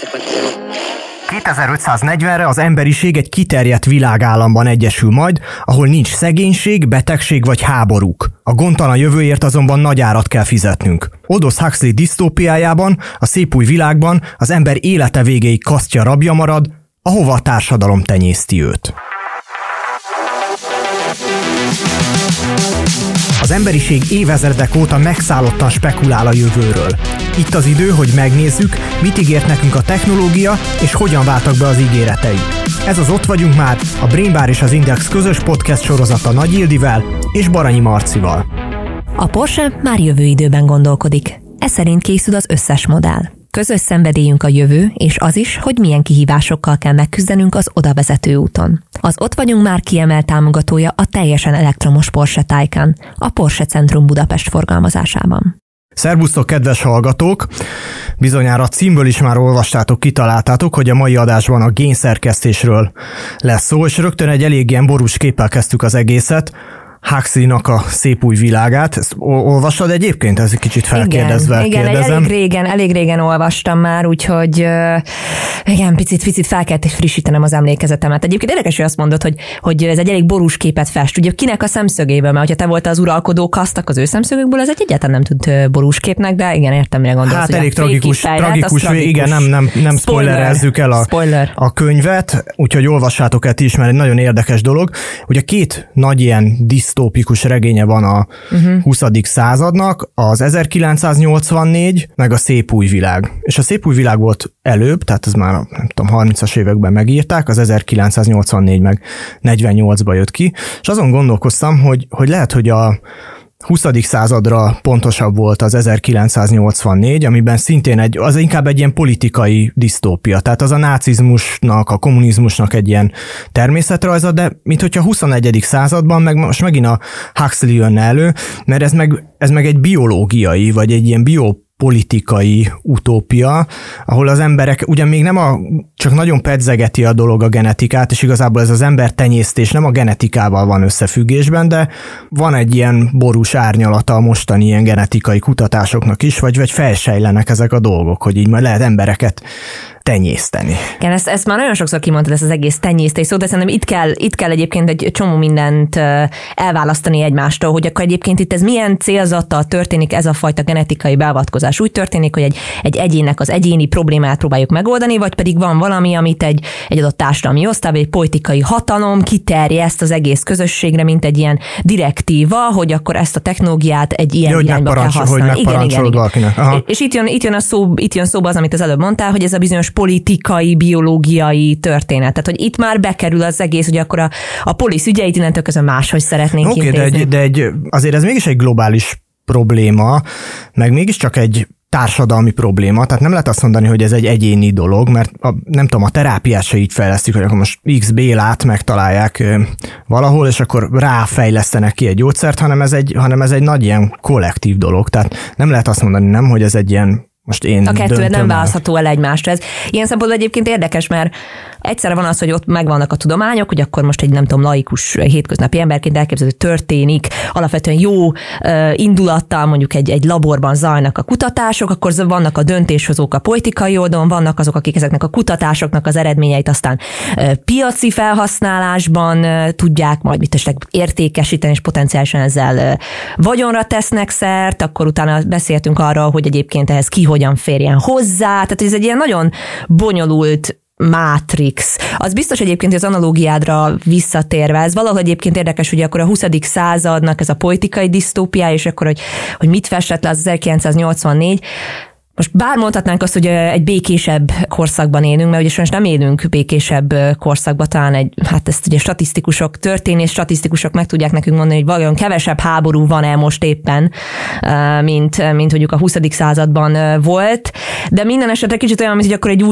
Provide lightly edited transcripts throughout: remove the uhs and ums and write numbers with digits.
2540-re az emberiség egy kiterjedt világállamban egyesül majd, ahol nincs szegénység, betegség vagy háborúk. A gondtalan jövőért azonban nagy árat kell fizetnünk. Aldous Huxley disztópiájában, a szép új világban az ember élete végéig kasztja rabja marad, ahova a társadalom tenyészti őt. Az emberiség évezredek óta megszállottan spekulál a jövőről. Itt az idő, hogy megnézzük, mit ígért nekünk a technológia, és hogyan váltak be az ígéretei. Ez az Ott vagyunk már, a Brain Bar és az Index közös podcast sorozata Nagy Ildivel és Baranyi Marcival. A Porsche már jövő időben gondolkodik. Ez szerint készül az összes modell. Közös szenvedélyünk a jövő, és az is, hogy milyen kihívásokkal kell megküzdenünk az oda vezető úton. Az Ott vagyunk már kiemelt támogatója a teljesen elektromos Porsche Taycan, a Porsche Centrum Budapest forgalmazásában. Szervusztok, kedves hallgatók! Bizonyára a címből is már olvastátok, kitaláltátok, hogy a mai adásban a génszerkesztésről lesz szó, és rögtön egy elég ilyen borús képpel kezdtük az egészet, Huxleynak a szép új világát. Ezt olvastad egyébként? Ez egy kicsit felkérdezve kérdezem. Igen, elég régen olvastam már, úgyhogy igen, picit fel kellett frissítenem az emlékezetemet. Egyébként érdekes, hogy azt mondod, hogy ez egy elég borús képet fest. Ugye kinek a szemszögéből, mert hogyha te voltál az uralkodó kasztak az ő szemszögükből, ez egy egyáltalán nem tud borús képnek, de igen, értem, mire gondolsz. Hát elég tragikus, igen, nem spoilerezzük el a könyvet, úgyhogy olvassátok el is, mert egy nagyon érdekes dolog. Ugye két nagy ilyen disztópikus regénye van a 20. századnak, az 1984, meg a Szép új világ. És a Szép új világ volt előbb, tehát ez már nem tudom, 30-as években megírták, az 1984 meg 48-ba jött ki, és azon gondolkoztam, hogy lehet, hogy a 20. századra pontosabb volt az 1984, amiben szintén az inkább egy ilyen politikai disztópia, tehát az a nácizmusnak, a kommunizmusnak egy ilyen természetrajza, de mint hogyha a 21. században meg most megint a Huxley jönne elő, mert ez meg egy biológiai, vagy egy ilyen politikai utópia, ahol az emberek ugyan még csak nagyon pedzegeti a dolog a genetikát, és igazából ez az embertenyésztés nem a genetikával van összefüggésben, de van egy ilyen borús árnyalata a mostani ilyen genetikai kutatásoknak is, vagy felsejlenek ezek a dolgok, hogy így majd lehet embereket tenyészteni. Igen, ezt már nagyon sokszor kimondtad, ezt az egész tenyésztés szót, de szerintem itt kell egyébként egy csomó mindent elválasztani egymástól, hogy akkor egyébként itt ez milyen célzattal történik ez a fajta genetikai beavatkozás. Úgy történik, hogy egy egyénnek az egyéni problémát próbáljuk megoldani, vagy pedig van valami, amit egy adott társadalmi osztály, egy politikai hatalom kiterjeszt az egész közösségre, mint egy ilyen direktíva, hogy akkor ezt a technológiát egy ilyen irányba kell használni. Igen. És itt jön szóba az, amit az előbb mondtál, hogy ez a bizonyos politikai, biológiai történet. Tehát, hogy itt már bekerül az egész, hogy akkor a polisz ügyeit innentől közben máshogy szeretnénk intézni. De azért ez mégis egy globális probléma, meg mégiscsak egy társadalmi probléma, tehát nem lehet azt mondani, hogy ez egy egyéni dolog, mert nem tudom, a terápiát se így fejlesztik, hogy akkor most X Bélát megtalálják valahol, és akkor ráfejlesztenek ki egy gyógyszert, hanem ez egy nagy ilyen kollektív dolog, tehát nem lehet azt mondani, hogy ez egy ilyen a kettő nem választható el egymástól. Ez ilyen szempontból egyébként érdekes, mert egyszerre van az, hogy ott megvannak a tudományok, hogy akkor most egy nem tudom, laikus hétköznapi emberként elképzelhető, hogy történik, alapvetően jó indulattal mondjuk egy laborban zajnak a kutatások, akkor vannak a döntéshozók a politikai oldalon, vannak azok, akik ezeknek a kutatásoknak az eredményeit aztán piaci felhasználásban tudják majd értékesíteni, és potenciálisan ezzel vagyonra tesznek szert, akkor utána beszéltünk arról, hogy egyébként ehhez ki hogyan férjen hozzá, tehát ez egy ilyen nagyon bonyolult mátrix. Az biztos egyébként, hogy az analógiádra visszatérve, ez valahogy egyébként érdekes, hogy akkor a 20. századnak ez a politikai disztópiá, és akkor, hogy mit festett le az 1984, most bár mondhatnánk azt, hogy egy békésebb korszakban élünk, mert ugye most nem élünk békésebb korszakban, talán ezt ugye történész statisztikusok meg tudják nekünk mondani, hogy valójában kevesebb háború van-e most éppen, mint mondjuk a 20. században volt, de minden esetre kicsit olyan, mint hogy akkor egy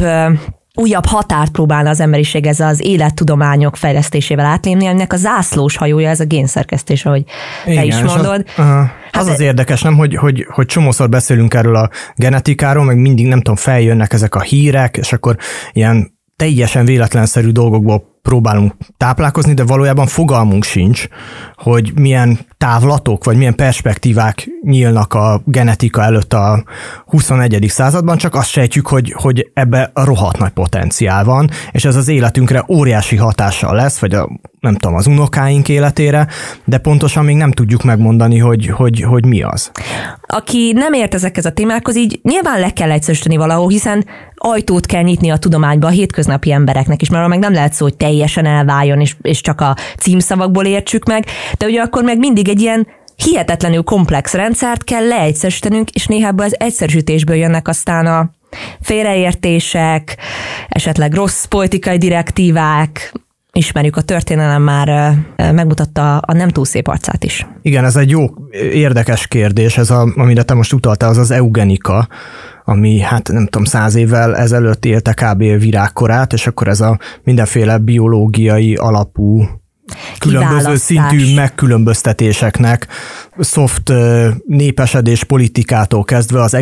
újabb határt próbálna az emberiség ezzel az élettudományok fejlesztésével átlépni, aminek a zászlós hajója ez a génszerkesztés, ahogy te is mondod. Az érdekes, nem, hogy csomószor beszélünk erről a genetikáról, meg mindig nem tudom, feljönnek ezek a hírek, és akkor ilyen teljesen véletlenszerű dolgokból próbálunk táplálkozni, de valójában fogalmunk sincs, hogy milyen távlatok, vagy milyen perspektívák nyílnak a genetika előtt a 21. században, csak azt sejtjük, hogy ebbe rohadt nagy potenciál van, és ez az életünkre óriási hatással lesz, vagy nem tudom, az unokáink életére, de pontosan még nem tudjuk megmondani, hogy mi az. Aki nem ért ezekhez a témákhoz, így nyilván le kell egyszerűsíteni valahol, hiszen ajtót kell nyitni a tudományba a hétköznapi embereknek is, mert meg nem lehet szó, hogy teljesen elváljon, és csak a címszavakból értsük meg, de ugye akkor meg mindig egy ilyen hihetetlenül komplex rendszert kell leegyszerűsítenünk, és néha ebből az egyszerűsítésből jönnek aztán a félreértések, esetleg rossz politikai direktívák. Ismerjük, a történelem már megmutatta a nem túl szép arcát is. Igen, ez egy jó, érdekes kérdés, amire te most utaltál, az eugenika, ami hát nem tudom, 100 évvel ezelőtt élte kb. Virágkorát, és akkor ez a mindenféle biológiai alapú különböző szintű megkülönböztetéseknek, soft népesedés politikától kezdve az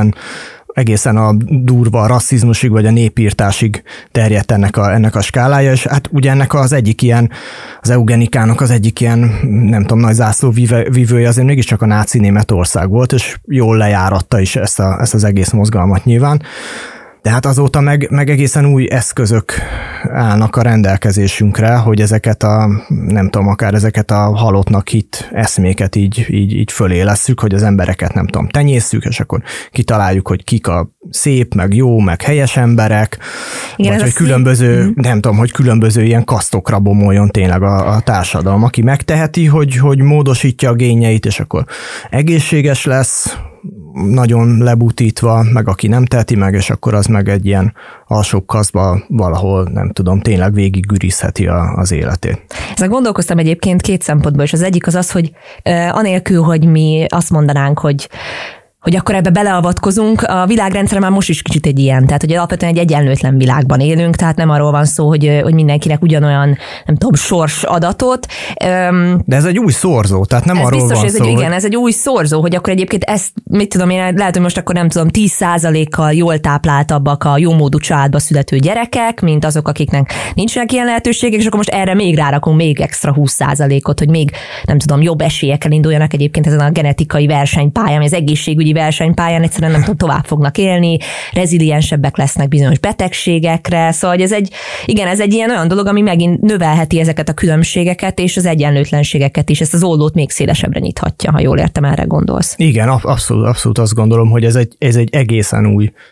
egészen a durva rasszizmusig vagy a népírtásig terjedt ennek a skálája, és hát ugye ennek az egyik ilyen, az eugenikának az egyik ilyen, nem tudom, nagy zászlóvivője azért mégiscsak a náci Németország volt, és jól lejáratta is ezt az egész mozgalmat nyilván. De hát azóta meg egészen új eszközök állnak a rendelkezésünkre, hogy ezeket nem tudom, akár ezeket a halottnak hitt eszméket így fölélesszük, hogy az embereket nem tudom, tenyésztük, és akkor kitaláljuk, hogy kik a szép, meg jó, meg helyes emberek, igen, vagy hogy különböző, nem tudom, hogy különböző ilyen kasztokra bomoljon tényleg a társadalom. Aki megteheti, hogy módosítja a génjeit, és akkor egészséges lesz, nagyon lebutítva, meg aki nem teheti meg, és akkor az meg egy ilyen alsóbb kaszba valahol, nem tudom, tényleg végig gürizheti az életét. Ezen gondolkoztam egyébként két szempontból, és az egyik az, hogy anélkül, hogy mi azt mondanánk, hogy akkor ebbe beleavatkozunk, a világrendszer már most is kicsit egy ilyen, tehát hogy alapvetően egy egyenlőtlen világban élünk, tehát nem arról van szó, hogy mindenkinek ugyanolyan, nem tudom, sors adatot. De ez egy új szorzó, tehát nem arról biztos, van szó. Igen, ez egy új szorzó, hogy akkor egyébként ezt, mit tudom én, lehet, hogy most akkor nem tudom, 10%-kal jól tápláltabbak a jómódú családba születő gyerekek, mint azok, akiknek nincsenek ilyen lehetőségek, és akkor most erre még rárakunk még extra 20%-ot, hogy még, nem tudom, jobb esélyekkel induljanak egyébként ezen a genetikai versenypályán, az egészségügyi versenypályán egyszerűen nem tudom, tovább fognak élni, reziliensebbek lesznek bizonyos betegségekre, szóval ez egy ilyen olyan dolog, ami megint növelheti ezeket a különbségeket és az egyenlőtlenségeket is, ezt az ollót még szélesebbre nyithatja, ha jól értem, erre gondolsz. Igen, abszolút azt gondolom, hogy ez egy egészen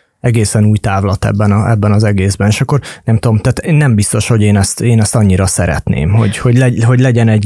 új távlat ebben az egészben, és akkor nem tudom, tehát nem biztos, hogy én ezt annyira szeretném, hogy legyen egy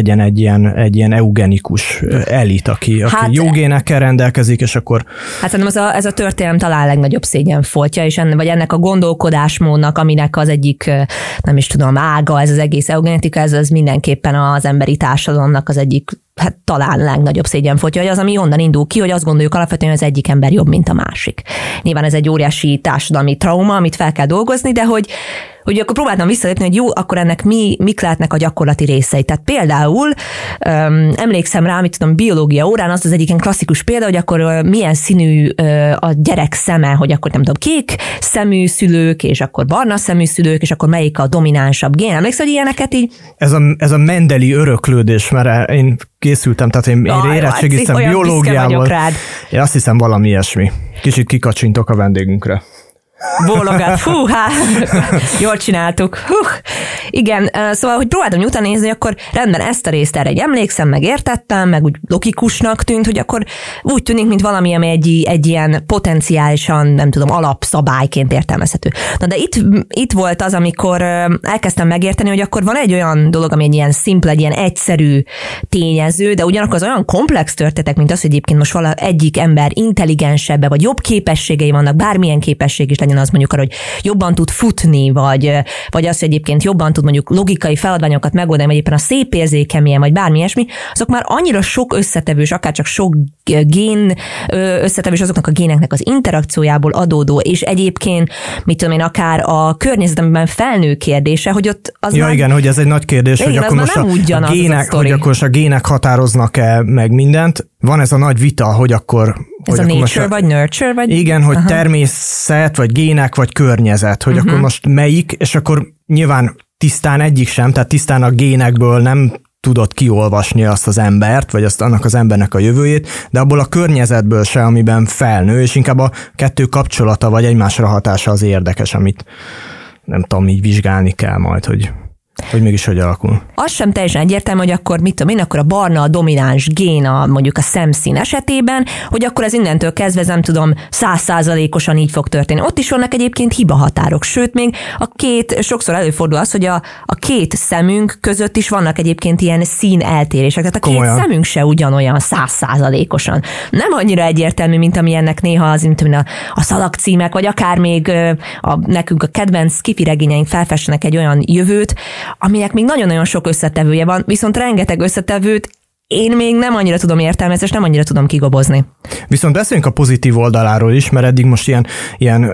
ilyen eugenikus elit, aki jó génekkel rendelkezik, és akkor... Hát szerintem ez a történelem talán legnagyobb szégyenfoltja, és ennek a gondolkodásmódnak, aminek az egyik, nem is tudom, ága, ez az egész eugenetika, ez mindenképpen az emberi társadalomnak az egyik, hát talán legnagyobb szégyenfoltja, hogy az, ami onnan indul ki, hogy azt gondoljuk alapvetően, hogy az egyik ember jobb, mint a másik. Nyilván ez egy óriási társadalmi trauma, amit fel kell dolgozni, de hogy akkor próbáltam visszalépni, hogy jó, akkor ennek mik lehetnek a gyakorlati részei. Tehát például emlékszem rá, mit tudom, biológia órán az egyik klasszikus példa, hogy akkor milyen színű a gyerek szeme, hogy akkor nem tudom, kék szemű szülők, és akkor barna szemű szülők, és akkor melyik a dominánsabb gén. Emlékszel, hogy ilyeneket így? Ez a Mendeli öröklődés, mert én készültem, tehát én érettségiztem biológiával. Én azt hiszem valami ilyesmi. Kicsit kikacsintok a vendégünkre. Bólogat, jól csináltuk. Igen, szóval, hogy próbáltam utána nézni, akkor rendben ezt a részt erre emlékszem, meg értettem, meg úgy logikusnak tűnt, hogy akkor úgy tűnik, mint valami, ami egy ilyen potenciálisan, nem tudom, alapszabályként értelmezhető. Na de itt volt az, amikor elkezdtem megérteni, hogy akkor van egy olyan dolog, ami egy ilyen szimpla, egy ilyen egyszerű tényező, de ugyanakkor az olyan komplex történetek, mint az, hogy egyébként most egyik ember intelligensebb, vagy jobb képességei vannak, bármilyen képesség is legyen, az mondjuk arra, hogy jobban tud futni, vagy az, hogy egyébként jobban tud mondjuk logikai feladványokat megoldani, vagy éppen a szép érzéke milyen, vagy bármi ilyesmi, azok már annyira sok összetevős, akár csak sok gén összetevős azoknak a géneknek az interakciójából adódó, és egyébként, mit tudom én, akár a környezetemben felnő kérdése, hogy ott az ja, igen, hogy ez egy nagy kérdés, hogy akkor most a gének határoznak-e meg mindent. Van ez a nagy vita, hogy akkor... Ez a nature vagy nurture? Vagy? Igen, hogy természet, vagy gének, vagy környezet, hogy akkor most melyik, és akkor nyilván tisztán egyik sem, tehát tisztán a génekből nem tudod kiolvasni azt az embert, vagy azt annak az embernek a jövőjét, de abból a környezetből se, amiben felnő, és inkább a kettő kapcsolata, vagy egymásra hatása az érdekes, amit nem tudom, így vizsgálni kell majd, hogy mégis hogy alakul. Az sem teljesen egyértelmű, hogy akkor mit tudom én, akkor a barna a domináns gén mondjuk a szemszín esetében, hogy akkor ez innentől kezdve, nem tudom, 100%-osan így fog történni. Ott is vannak egyébként hibahatárok, sőt még sokszor előfordul az, hogy a két szemünk között is vannak egyébként ilyen színeltérések, tehát a két Komolyan. szemünk se ugyanolyan 100%-osan. Nem annyira egyértelmű, mint amilyennek néha az, mint a szalagcímek, vagy akár még nekünk a kedvenc sci-fi regényeink felfestenek egy olyan jövőt, aminek még nagyon-nagyon sok összetevője van, viszont rengeteg összetevőt én még nem annyira tudom értelmezni, és nem annyira tudom kigobozni. Viszont beszéljünk a pozitív oldaláról is, mert eddig most ilyen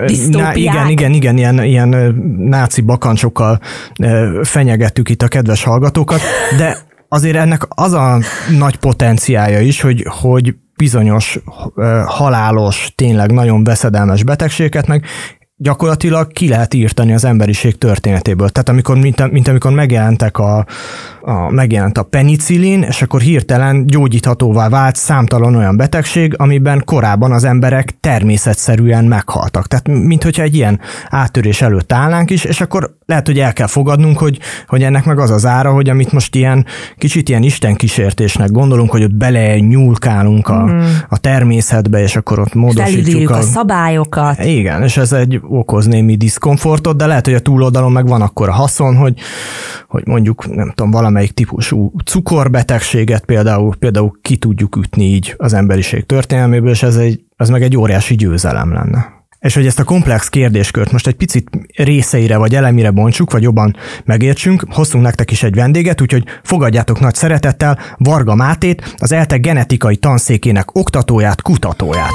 ilyen náci bakancsokkal fenyegettük itt a kedves hallgatókat, de azért ennek az a nagy potenciálja is, hogy bizonyos halálos, tényleg nagyon veszedelmes betegségeket meg gyakorlatilag ki lehet írtani az emberiség történetéből. Tehát amikor megjelent a penicillin, és akkor hirtelen gyógyíthatóvá vált számtalan olyan betegség, amiben korábban az emberek természetszerűen meghaltak. Tehát minthogyha egy ilyen áttörés előtt állnánk is, és akkor lehet, hogy el kell fogadnunk, hogy ennek meg az az ára, hogy amit most kicsit ilyen istenkísértésnek gondolunk, hogy ott bele nyúlkálunk a természetbe, és akkor ott módosítjuk felülírjuk a szabályokat. Igen, és ez okoz némi diszkomfortot, de lehet, hogy a túloldalon meg van akkor a haszon, hogy mondjuk, nem tudom, valamelyik típusú cukorbetegséget például ki tudjuk ütni így az emberiség történelméből, és ez meg egy óriási győzelem lenne. És hogy ezt a komplex kérdéskört most egy picit részeire vagy elemire bontsuk, vagy jobban megértsünk, hoztunk nektek is egy vendéget, úgyhogy fogadjátok nagy szeretettel Varga Mátét, az ELTE genetikai tanszékének oktatóját, kutatóját.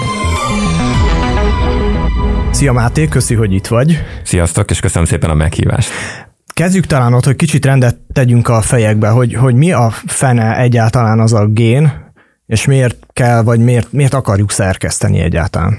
Szia Máté, köszi, hogy itt vagy. Sziasztok, és köszönöm szépen a meghívást. Kezdjük talán ott, hogy kicsit rendet tegyünk a fejekbe, hogy mi a fene egyáltalán az a gén, és miért kell, vagy miért akarjuk szerkeszteni egyáltalán?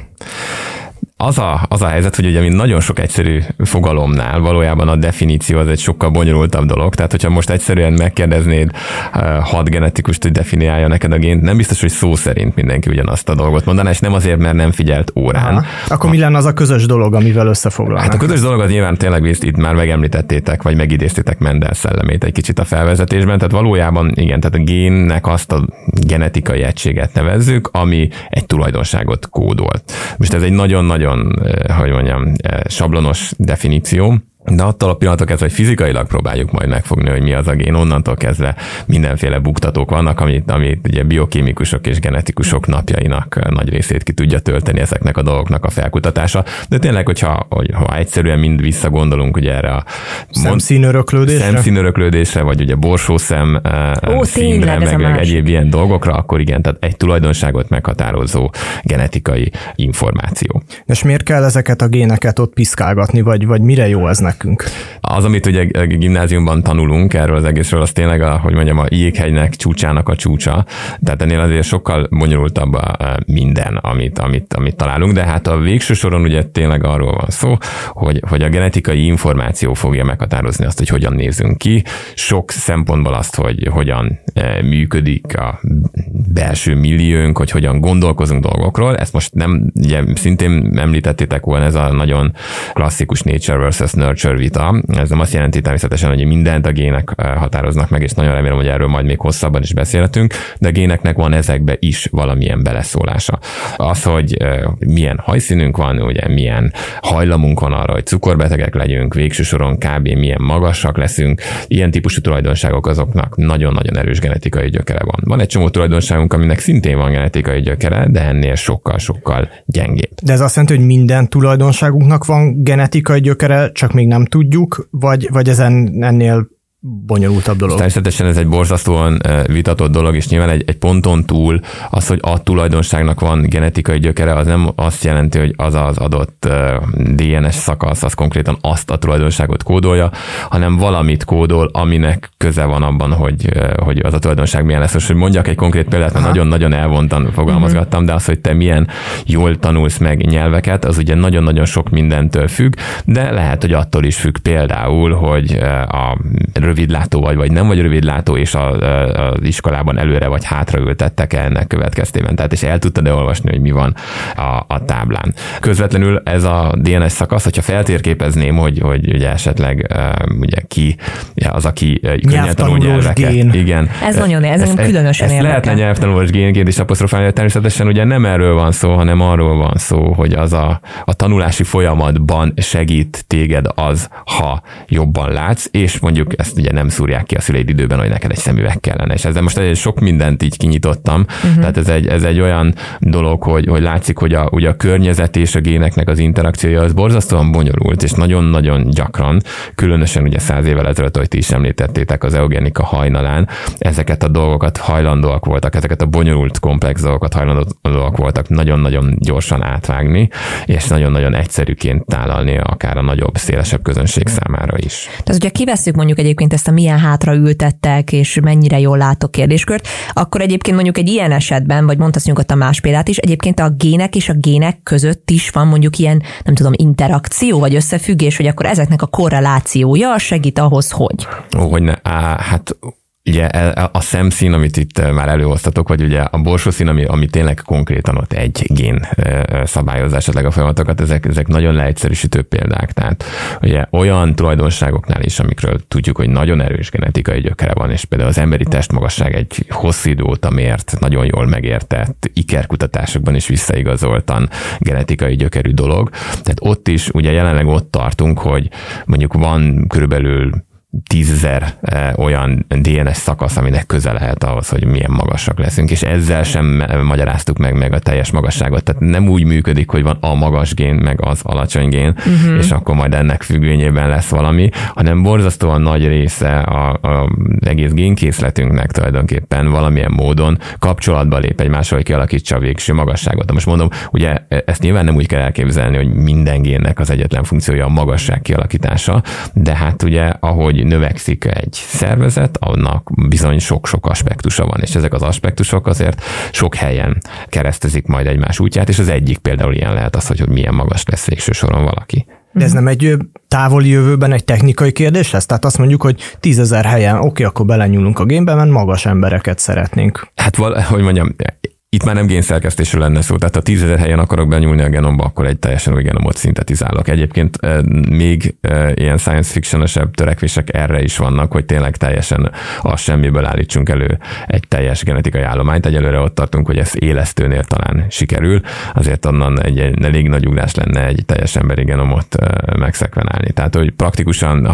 Az a helyzet, hogy ugye mint nagyon sok egyszerű fogalomnál valójában a definíció az egy sokkal bonyolultabb dolog, tehát hogyha most egyszerűen megkérdeznéd 6 genetikust, hogy definiálja neked a gént, nem biztos, hogy szó szerint mindenki ugyanazt a dolgot mondaná, és nem azért, mert nem figyelt órán. Aha. Akkor mi lenne az a közös dolog, amivel összefoglalnak? Hát a közös dolog az nyilván tényleg itt már megemlítettétek, vagy megidéztétek Mendel szellemét egy kicsit a felvezetésben, tehát valójában igen, tehát a génnek azt a genetikai egységet nevezzük, ami egy tulajdonságot kódol. Most ez egy nagyon-nagyon, hogy mondjam, sablonos definíció, de attól a pillanatok kezdve, hogy fizikailag próbáljuk majd megfogni, hogy mi az a gén, onnantól kezdve mindenféle buktatók vannak, amit ugye biokémikusok és genetikusok napjainak nagy részét ki tudja tölteni ezeknek a dolgoknak a felkutatása. De tényleg, ha egyszerűen mind visszagondolunk ugye erre a szemszínöröklődésre, vagy ugye borsószem színre, meg egyéb ilyen dolgokra, akkor igen, tehát egy tulajdonságot meghatározó genetikai információ. És miért kell ezeket a géneket ott piszkálgatni, vagy mire jó ez nekünk? Az, amit ugye gimnáziumban tanulunk erről az egészről, az tényleg a jéghegynek csúcsának a csúcsa. Tehát ennél azért sokkal bonyolultabb minden, amit találunk, de hát a végső soron ugye tényleg arról van szó, hogy a genetikai információ fogja meghatározni azt, hogy hogyan nézünk ki. Sok szempontból azt, hogy hogyan működik a belső milliónk, hogy hogyan gondolkozunk dolgokról. Ezt most nem, ugye szintén említettétek volna, ez a nagyon klasszikus nature versus nurture vita. Ez nem azt jelenti természetesen, hogy mindent a gének határoznak meg, és nagyon remélem, hogy erről majd még hosszabban is beszélhetünk, de a géneknek van ezekbe is valamilyen beleszólása. Az, hogy milyen hajszínünk van, ugye milyen hajlamunk van arra, hogy cukorbetegek legyünk, végső soron kb. Milyen magasak leszünk, ilyen típusú tulajdonságok azoknak nagyon-nagyon erős genetikai gyökere van. Van egy csomó tulajdonságunk, aminek szintén van genetikai gyökere, de ennél sokkal-sokkal gyengébb. De ez azt jelenti, hogy minden tulajdonságunknak van genetikai gyökere, csak még nem tudjuk, vagy ez ennél bonyolultabb dolog. Természetesen ez egy borzasztóan vitatott dolog, és nyilván egy ponton túl az, hogy a tulajdonságnak van genetikai gyökere, az nem azt jelenti, hogy az az adott DNS szakasz, az konkrétan azt a tulajdonságot kódolja, hanem valamit kódol, aminek köze van abban, hogy az a tulajdonság milyen lesz. Most, hogy mondjak egy konkrét példát, mert nagyon-nagyon elvontan fogalmazgattam, de az, hogy te milyen jól tanulsz meg nyelveket, az ugye nagyon-nagyon sok mindentől függ, de lehet, hogy attól is függ például, hogy a rövidlátó vagy nem vagy rövidlátó, és az iskolában előre vagy hátra ültettek ennek következtében. Tehát és el tudtad-e olvasni, hogy mi van a táblán. Közvetlenül ez a DNS szakasz, hogyha feltérképezném, hogy ugye esetleg ugye ki az, aki könnyen tanul nyelveket. Igen. Ez különösen érdekel. Lehetne nyelvtanulós génként is apostrofálni, de természetesen ugye nem erről van szó, hanem arról van szó, hogy az a tanulási folyamatban segít téged az, ha jobban látsz, és mondjuk ezt ugye nem szúrják ki a szüleid időben, hogy neked egy szemüveg kellene. És ezzel most sok mindent így kinyitottam. Tehát ez egy olyan dolog, hogy látszik, hogy ugye a környezet és a géneknek az interakciója az borzasztóan bonyolult, és nagyon-nagyon gyakran, különösen ugye 100 évvel ezelőtt, hogy ti is említettétek az eugenika hajnalán, ezeket a dolgokat hajlandóak voltak, ezeket a bonyolult, komplex dolgokat hajlandóak voltak nagyon-nagyon gyorsan átvágni, és nagyon-nagyon egyszerűként tálalni akár a nagyobb, szélesebb közönség számára is. Tehát, hogyha kivesszük mondjuk egyébként ezt a milyen hátra ültettek, és mennyire jól látok kérdéskört, akkor egyébként mondjuk egy ilyen esetben, vagy mondhatsz nyugodtan más példát is, egyébként a gének és a gének között is van mondjuk ilyen, nem tudom, interakció, vagy összefüggés, hogy akkor ezeknek a korrelációja segít ahhoz, hogy? Hát ugye a szemszín, amit itt már előhoztatok, vagy ugye a borsószín, ami tényleg konkrétan ott egy gén szabályozza esetleg a folyamatokat, ezek nagyon leegyszerűsítő példák. Tehát ugye olyan tulajdonságoknál is, amikről tudjuk, hogy nagyon erős genetikai gyökere van, és például az emberi testmagasság egy hosszú idő óta mért, nagyon jól megértett, ikerkutatásokban is visszaigazoltan genetikai gyökerű dolog. Tehát ott is ugye jelenleg ott tartunk, hogy mondjuk van körülbelül 10 000 olyan DNS szakasz, aminek köze lehet ahhoz, hogy milyen magasak leszünk, és ezzel sem magyaráztuk meg a teljes magasságot. Tehát nem úgy működik, hogy van a magas gén, meg az alacsony gén, és akkor majd ennek függvényében lesz valami, hanem borzasztóan nagy része az egész génkészletünknek tulajdonképpen valamilyen módon kapcsolatba lép egymással, hogy kialakítsa a végső magasságot. De most mondom, ugye ezt nyilván nem úgy kell elképzelni, hogy minden génnek az egyetlen funkciója a magasság kialakítása, de hát ugye, ahogy növekszik egy szervezet, annak bizony sok-sok aspektusa van, és ezek az aspektusok azért sok helyen keresztezik majd egymás útját, és az egyik például ilyen lehet az, hogy milyen magas lesz végső soron valaki. De ez nem egy távoli jövőben egy technikai kérdés lesz? Tehát azt mondjuk, hogy 10 000 helyen, oké, akkor belenyúlunk a génbe, mert magas embereket szeretnénk. Hát hogy mondjam, itt már nem génszerkesztésről lenne szó, tehát ha 10 000 helyen akarok benyúlni a genomba, akkor egy teljesen új genomot szintetizálok. Egyébként még ilyen science fiction-esebb törekvések erre is vannak, hogy tényleg teljesen a semmiből állítsunk elő egy teljes genetikai állományt. Egyelőre ott tartunk, hogy ez élesztőnél talán sikerül, azért onnan egy elég nagy ugrás lenne egy teljes emberi genomot megszekvenálni. Tehát, hogy praktikusan,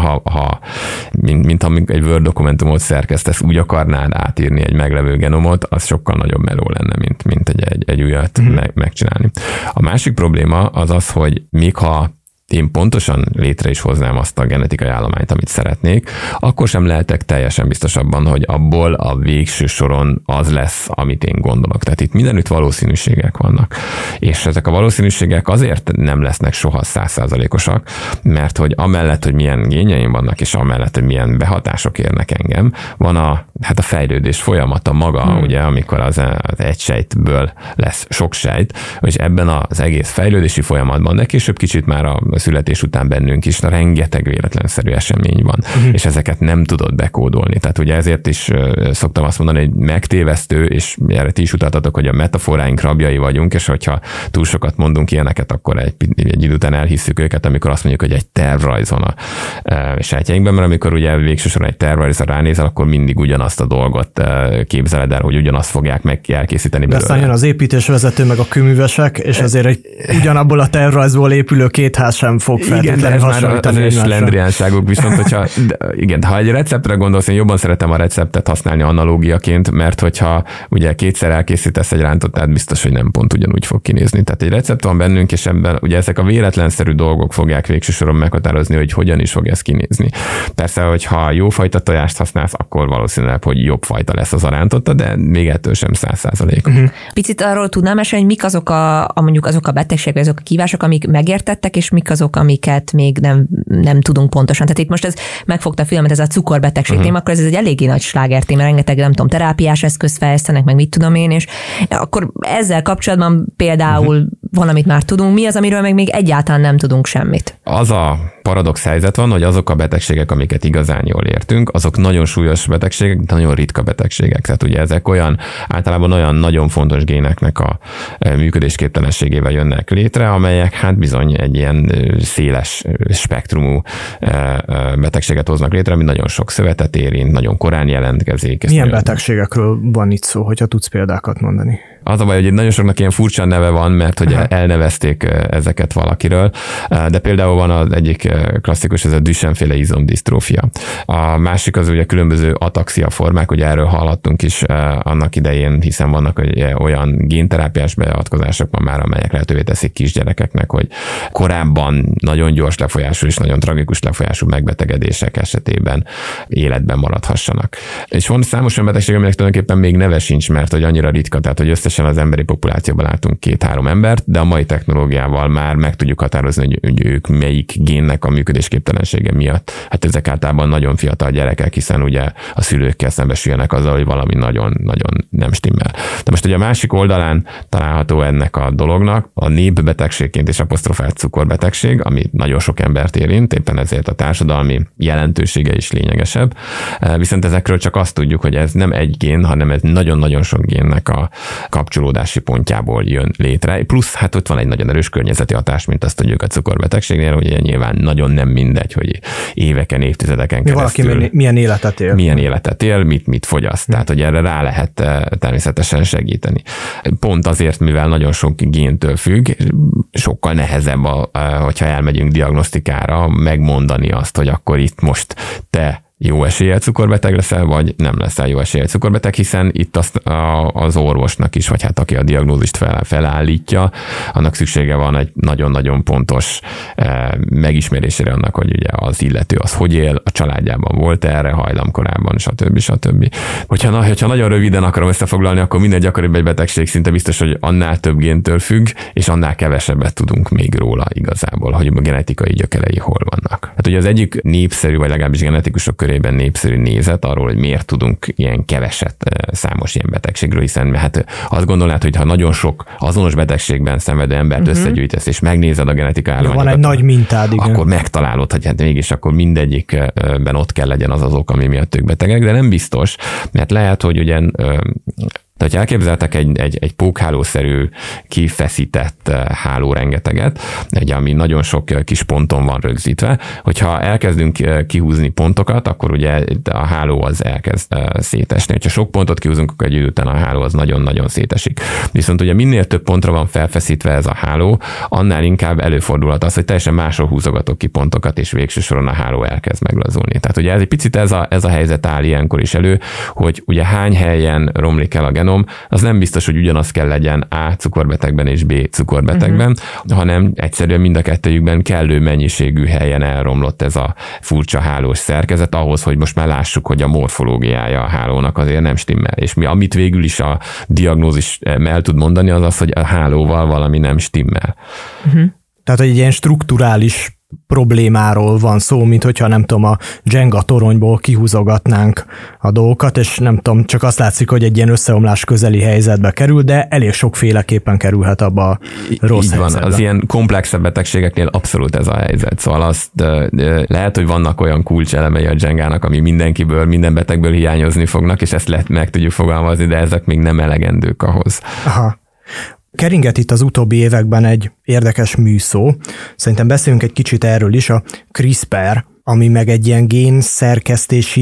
mintha egy Word dokumentumot szerkesztesz, úgy akarnád átírni egy meglevő genomot, az sokkal nagyobb meló lenne, mint egy újat megcsinálni. A másik probléma az, hogy még ha én pontosan létre is hoznám azt a genetikai állományt, amit szeretnék, akkor sem lehetek teljesen biztos abban, hogy abból a végső soron az lesz, amit én gondolok. Tehát itt mindenütt valószínűségek vannak. És ezek a valószínűségek azért nem lesznek soha 100%-osak, mert hogy amellett, hogy milyen génjeim vannak, és amellett, hogy milyen behatások érnek engem, van a fejlődés folyamata maga, ugye, amikor az egy sejtből lesz sok sejt, és ebben az egész fejlődési folyamatban, de később kicsit már a születés után bennünk is rengeteg véletlenszerű esemény van, és ezeket nem tudod bekódolni. Tehát ugye ezért is szoktam azt mondani, hogy megtévesztő, és erre ti is utaltatok, hogy a metaforáink rabjai vagyunk, és hogyha túl sokat mondunk ilyeneket, akkor egy idő után elhisszük őket, amikor azt mondjuk, hogy egy tervrajz van a sejtjeinkben, mert amikor ugye végső soron egy tervrajzra ránézel, akkor mindig ugyanazt a dolgot képzeled el, hogy ugyanazt fogják meg elkészíteni belőle. Aztán jön az építésvezető, meg a kőművesek, és azért egy ugyanabból a tervrajzból épülő két ház sem sem fog feltétlenül hasonlítani egymásra. Slendriánságok viszont, hogyha ha egy receptre gondolsz, én jobban szeretem a receptet használni analógiaként, mert hogyha ugye kétszer elkészítesz egy rántottát, biztos, hogy nem pont ugyanúgy fog kinézni. Tehát egy recept van bennünk, és ebben ugye ezek a véletlenszerű dolgok fogják végső soron meghatározni, hogy hogyan is fog ez kinézni. Persze, hogyha jó fajta tojást használsz, akkor valószínűleg, hogy jobb fajta lesz az a rántotta, de még ettől sem 100%. Picit arról tudnám mesélni, hogy mik azok mondjuk azok a betegségek, azok a kívások, amik megértettek, és mik azok, amiket még nem tudunk pontosan. Tehát itt most ez megfogta a filmet, ez a cukorbetegség téma, akkor ez egy eléggé nagy sláger téma, rengeteg, nem tudom, terápiás eszközt fejlesztenek, meg mit tudom én, és akkor ezzel kapcsolatban például van, amit már tudunk, mi az, amiről még egyáltalán nem tudunk semmit? Az a paradox helyzet van, hogy azok a betegségek, amiket igazán jól értünk, azok nagyon súlyos betegségek, nagyon ritka betegségek. Tehát ugye ezek általában olyan nagyon fontos géneknek a működésképtelenségével jönnek létre, amelyek hát bizony egy ilyen széles spektrumú betegséget hoznak létre, ami nagyon sok szövetet érint, nagyon korán jelentkezik. Milyen betegségekről van itt szó, hogyha tudsz példákat mondani? Az a baj, hogy nagyon soknak ilyen furcsa neve van, mert hogy elnevezték ezeket valakiről, de például van az egyik klasszikus, ez a Duchenne-féle izomdisztrófia. A másik az ugye különböző ataxia formák, ugye erről hallottunk is annak idején, hiszen vannak olyan génterápiás beavatkozások van már, amelyek lehetővé teszik kisgyerekeknek, hogy korábban nagyon gyors lefolyású és nagyon tragikus lefolyású megbetegedések esetében életben maradhassanak. És van számos olyan betegség, aminek tulajdonképpen még neve sincs, mert hogy annyira ritka, tehát hogy összesen az emberi populációban látunk 2-3 embert, de a mai technológiával már meg tudjuk határozni, hogy ők melyik génnek a működésképtelensége miatt. Hát ezek általában nagyon fiatal gyerekek, hiszen ugye a szülőkkel szembesülnek azzal, hogy valami nagyon nem stimmel. De most ugye a másik oldalán található ennek a dolognak a népbetegségként és apostrofált cukorbetegség, ami nagyon sok embert érint, éppen ezért a társadalmi jelentősége is lényegesebb. Viszont ezekről csak azt tudjuk, hogy ez nem egy gén, hanem ez nagyon-nagyon sok génnek a kapcsolódási pontjából jön létre. Plusz hát ott van egy nagyon erős környezeti hatás, mint azt tudjuk a cukorbetegségnél, ugye nyilván nagyon nem mindegy, hogy éveken, évtizedeken keresztül. Valaki milyen életet él. Milyen életet él, mit fogyaszt. Tehát, hogy erre rá lehet természetesen segíteni. Pont azért, mivel nagyon sok géntől függ, sokkal nehezebb, hogyha elmegyünk diagnosztikára, megmondani azt, hogy akkor itt most te jó eséllyel cukorbeteg leszel, vagy nem leszel jó eséllyel cukorbeteg, hiszen itt az orvosnak is, vagy hát aki a diagnózist felállítja, annak szüksége van egy nagyon-nagyon pontos megismerésére annak, hogy ugye az illető az hogy él, a családjában volt erre hajlamkorában, stb. Hogyha nagyon röviden akarom összefoglalni, akkor minden gyakoribb egy betegség szinte biztos, hogy annál több géntől függ, és annál kevesebbet tudunk még róla igazából, hogy a genetikai gyökerei hol vannak. Hát ugye az egyik népszerű, vagy legalábbis genetikusok körében népszerű nézet arról, hogy miért tudunk ilyen keveset számos ilyen betegségről, hiszen hát azt gondolnád, hogy ha nagyon sok azonos betegségben szenvedő embert összegyűjtesz, és megnézed a genetika állományokat, van egy nagy mintád, igen. Akkor megtalálod, hogy hát mégis akkor mindegyikben ott kell legyen az ok, ami miatt ők betegek, de nem biztos, mert lehet, hogy ugye tehát, ha elképzeltek egy pókhálószerű kifeszített háló rengeteget, ami nagyon sok kis ponton van rögzítve, hogyha elkezdünk kihúzni pontokat, akkor ugye a háló az elkezd szétesni. Ha sok pontot kihúzunk, akkor egy idő után a háló az nagyon-nagyon szétesik. Viszont ugye minél több pontra van felfeszítve ez a háló, annál inkább előfordulhat az, hogy teljesen máshol húzogatok ki pontokat, és végső soron a háló elkezd meglazulni. Tehát ugye ez egy picit ez a helyzet áll ilyenkor is elő, hogy ugye hány helyen romlik el a genom, az nem biztos, hogy ugyanaz kell legyen A cukorbetegben és B cukorbetegben, hanem egyszerűen mind a kettőjükben kellő mennyiségű helyen elromlott ez a furcsa hálós szerkezet ahhoz, hogy most már lássuk, hogy a morfológiája a hálónak azért nem stimmel. És amit végül is a diagnózis el tud mondani, az az, hogy a hálóval valami nem stimmel. Tehát, hogy egy ilyen strukturális problémáról van szó, mint hogyha nem tudom, a Jenga toronyból kihúzogatnánk a dolgokat, és nem tudom, csak azt látszik, hogy egy ilyen összeomlás közeli helyzetbe kerül, de elég sokféleképpen kerülhet abba a rossz így van, helyzetbe. az ilyen komplexebb betegségeknél abszolút ez a helyzet. Szóval azt lehet, hogy vannak olyan kulcselemei a Jengának, ami minden betegből hiányozni fognak, és ezt meg tudjuk fogalmazni, de ezek még nem elegendők ahhoz. Aha. Keringet itt az utóbbi években egy érdekes műszó. Szerintem beszélünk egy kicsit erről is, a CRISPR, ami meg egy ilyen génszerkesztési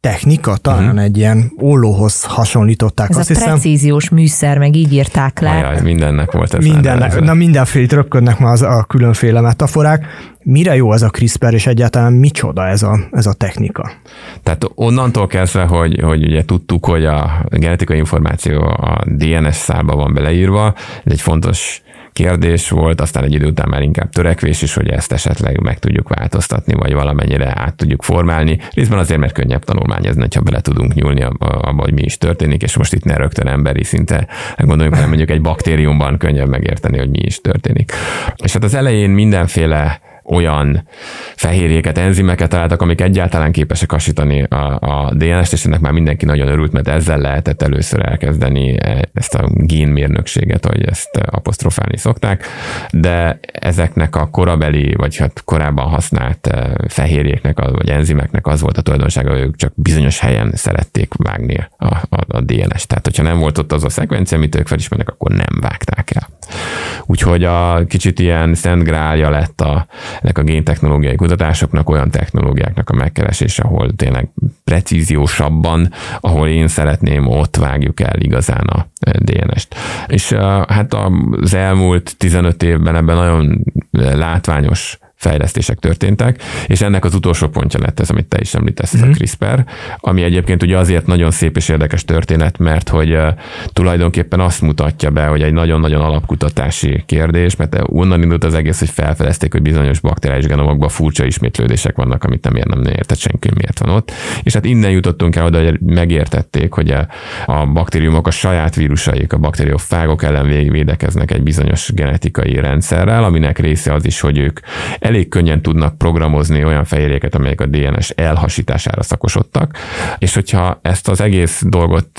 technika, talán egy ilyen ollóhoz hasonlították. Ez azt a hiszem, precíziós műszer, meg így írták le. Ajaj, mindennek volt ez. Mindenféle röpködnek már a különféle metaforák. Mire jó ez a CRISPR, és egyáltalán micsoda ez a technika? Tehát onnantól kezdve, hogy ugye tudtuk, hogy a genetikai információ a DNS szálba van beleírva, ez egy fontos kérdés volt, aztán egy idő után már inkább törekvés is, hogy ezt esetleg meg tudjuk változtatni, vagy valamennyire át tudjuk formálni. Részben azért, mert könnyebb tanulmányozni, ha bele tudunk nyúlni abba, hogy mi is történik, és most itt ne rögtön emberi szinte gondoljunk, hanem mondjuk egy baktériumban könnyebb megérteni, hogy mi is történik. És hát az elején mindenféle olyan fehérjéket, enzimeket találtak, amik egyáltalán képesek hasítani a DNS-t, és ennek már mindenki nagyon örült, mert ezzel lehetett először elkezdeni ezt a génmérnökséget, ahogy ezt apostrofálni szokták, de ezeknek a korabeli, vagy hát korábban használt fehérjéknek, vagy enzimeknek az volt a tulajdonsága, hogy ők csak bizonyos helyen szerették vágni a DNS-t. Tehát, hogyha nem volt ott az a szekvencia, amit ők felismernek, akkor nem vágták el. Úgyhogy a kicsit ilyen szent grálja lett ennek a géntechnológiai kutatásoknak, olyan technológiáknak a megkeresése, ahol tényleg precíziósabban, ahol én szeretném, ott vágjuk el igazán a DNS-t. És hát az elmúlt 15 évben ebben nagyon látványos fejlesztések történtek, és ennek az utolsó pontja lett ez, amit te is említesz, ez a CRISPR, ami egyébként ugye azért nagyon szép és érdekes történet, mert hogy tulajdonképpen azt mutatja be, hogy egy nagyon-nagyon alapkutatási kérdés, mert onnan indult az egész, hogy felfedezték, hogy bizonyos bakteriális genomokban furcsa ismétlődések vannak, amit nem értett senki, miért van ott. És hát innen jutottunk el oda, hogy megértették, hogy a baktériumok, a saját vírusaik, a bakteriofágok ellen védekeznek egy bizonyos genetikai rendszerrel, aminek része az is, hogy ők elég könnyen tudnak programozni olyan fehérjéket, amelyek a DNS elhasítására szakosodtak, és hogyha ezt az egész dolgot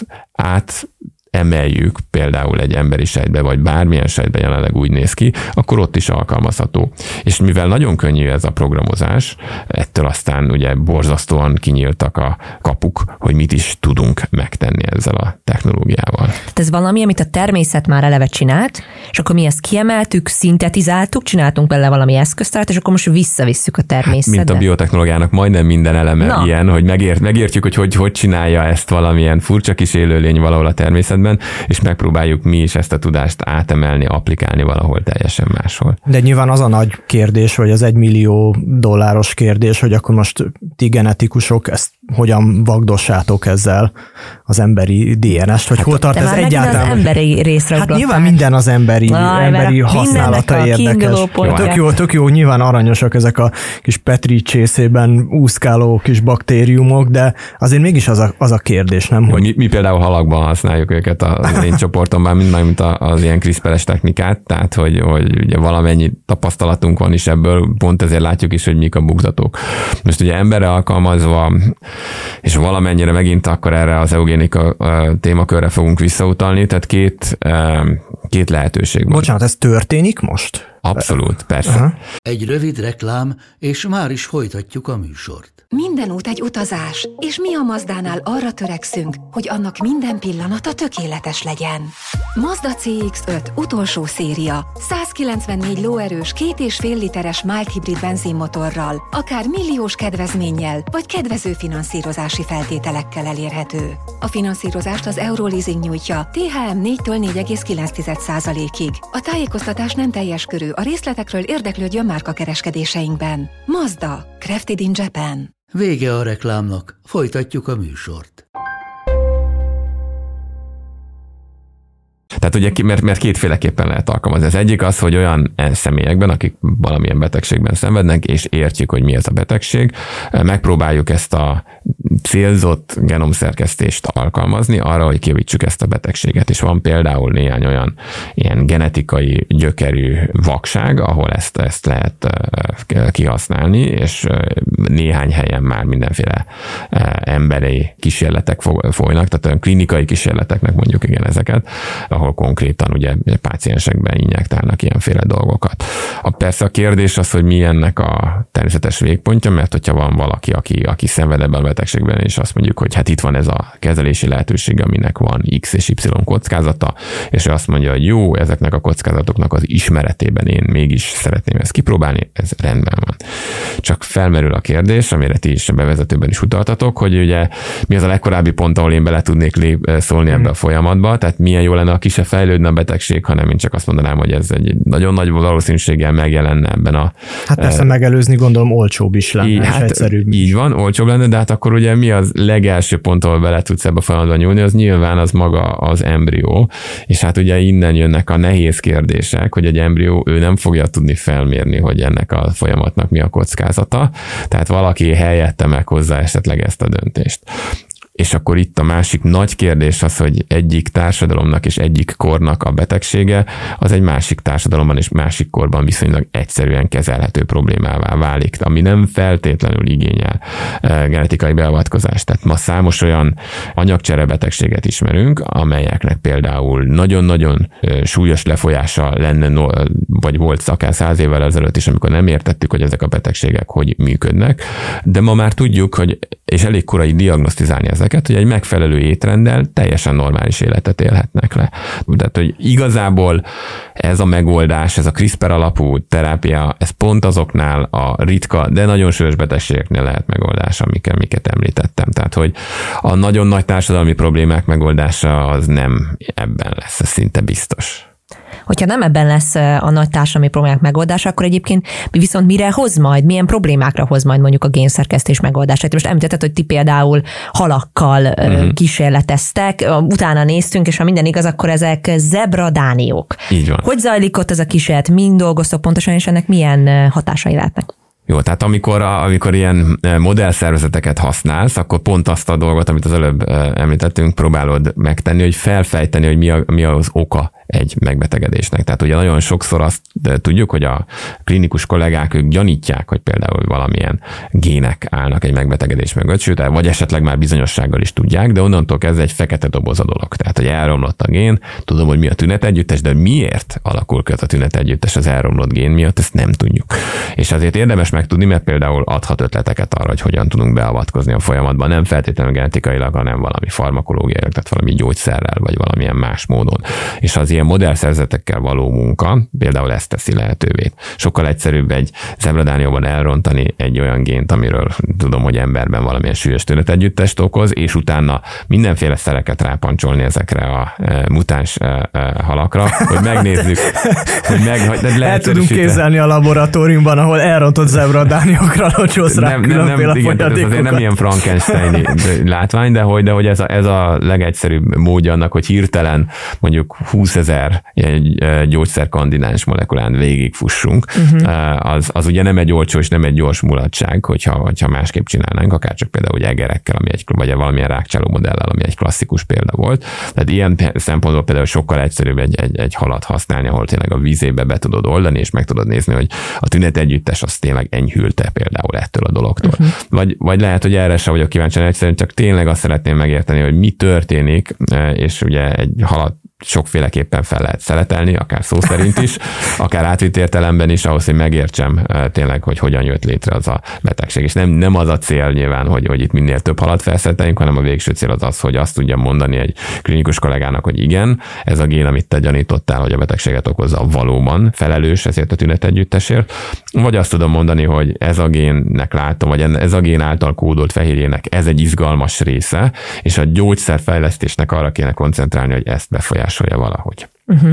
emeljük például egy emberi sejtbe, vagy bármilyen sejtbe jelenleg úgy néz ki, akkor ott is alkalmazható. És mivel nagyon könnyű ez a programozás, ettől aztán ugye borzasztóan kinyíltak a kapuk, hogy mit is tudunk megtenni ezzel a technológiával. Tehát ez valami, amit a természet már eleve csinált, és akkor mi ezt kiemeltük, szintetizáltuk, csináltunk bele valami eszköztárat, és akkor most visszavisszük a természetbe. Mint a biotechnológiának majdnem minden eleme ilyen, hogy megértjük, hogy csinálja ezt valamilyen furcsa kis élőlény valahol a természetben, és megpróbáljuk mi is ezt a tudást átemelni, applikálni valahol teljesen máshol. De nyilván az a nagy kérdés, vagy az $1 millió kérdés, hogy akkor most ti genetikusok ezt hogyan vagdossátok ezzel az emberi DNS-t, vagy hol tart ez egyáltalán? Az emberi részre hát nyilván minden az emberi használata érdekes. Tök jó, nyilván aranyosak ezek a kis Petri csészében úszkáló kis baktériumok, de azért mégis az a kérdés, nem? Hogy mi például halakban használjuk őket az én csoportomban, mint az ilyen CRISPR-es technikát, tehát hogy ugye valamennyi tapasztalatunk van is ebből, pont ezért látjuk is, hogy mik a buktatók. Most ugye emberre alkalmazva, és valamennyire megint akkor erre az eugénika témakörre fogunk visszautalni, tehát két lehetőség van. Bocsánat, ez történik most? Abszolút, persze. Egy rövid reklám, és már is folytatjuk a műsort. Minden út egy utazás, és mi a Mazdánál arra törekszünk, hogy annak minden pillanata tökéletes legyen. Mazda CX-5 utolsó széria, 194 lóerős 2,5 literes mild hibrid benzinmotorral, akár milliós kedvezménnyel, vagy kedvező finanszírozási feltételekkel elérhető. A finanszírozást az Euroleasing nyújtja, THM 4-től 4,9%-ig. A tájékoztatás nem teljes körű, a részletekről érdeklődjön márkakereskedéseinkben. Mazda, crafted in Japan. Vége a reklámnak, folytatjuk a műsort. Tehát ugye, mert kétféleképpen lehet alkalmazni. Az egyik az, hogy olyan személyekben, akik valamilyen betegségben szenvednek, és értjük, hogy mi ez a betegség, megpróbáljuk ezt a célzott genomszerkesztést alkalmazni arra, hogy kijavítsuk ezt a betegséget. És van például néhány olyan ilyen genetikai gyökerű vakság, ahol ezt lehet kihasználni, és néhány helyen már mindenféle emberi kísérletek folynak, tehát olyan klinikai kísérleteknek mondjuk igen ezeket, ahol konkrétan ugye páciensekben injektálnak ilyenféle dolgokat. Persze a kérdés az, hogy mi ennek a természetes végpontja, mert hogyha van valaki, aki szenved ebben a betegségben, és azt mondjuk, hogy hát itt van ez a kezelési lehetőség, aminek van X és Y kockázata, és azt mondja, hogy jó, ezeknek a kockázatoknak az ismeretében én mégis szeretném ezt kipróbálni, ez rendben van. Csak felmerül a kérdés, amire ti is a bevezetőben is utaltatok, hogy ugye mi az a legkorábbi pont, ahol én bele tudnék szólni ebbe a folyamatba, tehát milyen jó lenne, ha ki se fejlődne a betegség, hanem én csak azt mondanám, hogy ez egy nagyon nagy valószínűséggel megjelenne ebben a... Hát persze megelőzni gondolom olcsóbb is lenne, és egyszerűbb. Így van, olcsóbb lenne, de hát akkor ugye mi az legelső pont, ahol bele tudsz ebbe a folyamatba nyúlni, az nyilván az maga az embrió, és hát ugye innen jönnek a nehéz kérdések, hogy egy embrió ő nem fogja tudni felmérni, hogy ennek a folyamatnak mi a kockázata, tehát valaki helyette meghozza esetleg ezt a döntést. És akkor itt a másik nagy kérdés az, hogy egyik társadalomnak és egyik kornak a betegsége az egy másik társadalomban és másik korban viszonylag egyszerűen kezelhető problémává válik, ami nem feltétlenül igényel genetikai beavatkozást. Tehát ma számos olyan anyagcsere betegséget ismerünk, amelyeknek például nagyon-nagyon súlyos lefolyása lenne, vagy volt akár 100 évvel ezelőtt is, amikor nem értettük, hogy ezek a betegségek hogy működnek, de ma már tudjuk, hogy és elég korai diagnosztizálni ezeket, hogy egy megfelelő étrenddel teljesen normális életet élhetnek le. Tehát, hogy igazából ez a megoldás, ez a CRISPR alapú terápia, ez pont azoknál a ritka, de nagyon súlyos betegségeknél lehet megoldás, amiket említettem. Tehát, hogy a nagyon nagy társadalmi problémák megoldása az nem ebben lesz, ez szinte biztos. Hogyha nem ebben lesz a nagy társadalmi problémák megoldása, akkor egyébként viszont mire hoz majd, milyen problémákra hoz majd mondjuk a génszerkesztés megoldását? Most említetted, hogy ti például halakkal kísérleteztek, utána néztünk, és ha minden igaz, akkor ezek zebradániok. Így van. Hogy zajlik ott ez a kísérlet? Mind dolgoztok pontosan, és ennek milyen hatásai lehetnek? Jó, tehát amikor ilyen modellszervezeteket használsz, akkor pont azt a dolgot, amit az előbb említettünk, próbálod megtenni, hogy felfejteni, hogy mi az oka egy megbetegedésnek. Tehát ugye nagyon sokszor azt tudjuk, hogy a klinikus kollégák, ők gyanítják, hogy például valamilyen gének állnak egy megbetegedés mögött, sőt, vagy esetleg már bizonyossággal is tudják, de onnantól kezdve egy fekete doboz a dolog. Tehát, hogy elromlott a gén, tudom, hogy mi a tünetegyüttes, de miért alakul ki a tünetegyüttes az elromlott gén miatt, ezt nem tudjuk. És azért érdemes megtudni, mert például adhat ötleteket arra, hogy hogyan tudunk beavatkozni a folyamatban, nem feltétlenül genetikailag, hanem valami farmakológiailag, tehát valami gyógyszerrel, vagy valamilyen más módon. És az ilyen modellszervezetekkel való munka például ezt teszi lehetővé. Sokkal egyszerűbb egy zebradánióban elrontani egy olyan gént, amiről tudom, hogy emberben valamilyen súlyos tünetegyüttest okoz, és utána mindenféle szereket rápancsolni ezekre a mutáns halakra, hogy megnézzük, hogy el tudunk képzelni a laboratóriumban, ahol elrontott zebradániókra locsolsz rá különféle fogyatékokat. Ez azért nem ilyen Frankenstein látvány, de hogy ez a legegyszerűbb módja annak, hogy hirtelen mondjuk 20 000 gyógyszerkandidáns molekulán végigfussunk, az ugye nem egy olcsó és nem egy gyors mulatság, hogyha másképp csinálnánk, akár csak például egerekkel, vagy valamilyen rákcsáló modellel, ami egy klasszikus példa volt. Tehát ilyen szempontból például sokkal egyszerűbb egy halat használni, ahol tényleg a vízébe be tudod oldani, és meg tudod nézni, hogy a tünetegyüttes az tényleg enyhülte például ettől a dologtól. Vagy lehet, hogy erre sem vagyok kíváncsi, egyszerűen csak tényleg azt szeretném megérteni, hogy mi történik, és ugye egy halat sokféleképpen fel lehet szeletelni, akár szó szerint is, akár átvitt értelemben is, ahhoz, hogy megértsem tényleg, hogy hogyan jött létre az a betegség. És nem az a cél nyilván, hogy itt minél több halat felszeleteljünk, hanem a végső cél az, hogy azt tudjam mondani egy klinikus kollégának, hogy igen, ez a gén, amit te gyanítottál, hogy a betegséget okozza, valóban felelős ezért a tünetegyüttesért, vagy azt tudom mondani, hogy ez a génnek látom, vagy ez a gén által kódolt fehérjének ez egy izgalmas része, és a gyógyszerfejlesztésnek arra kéne koncentrálni, hogy ezt befolyásolja valahogy.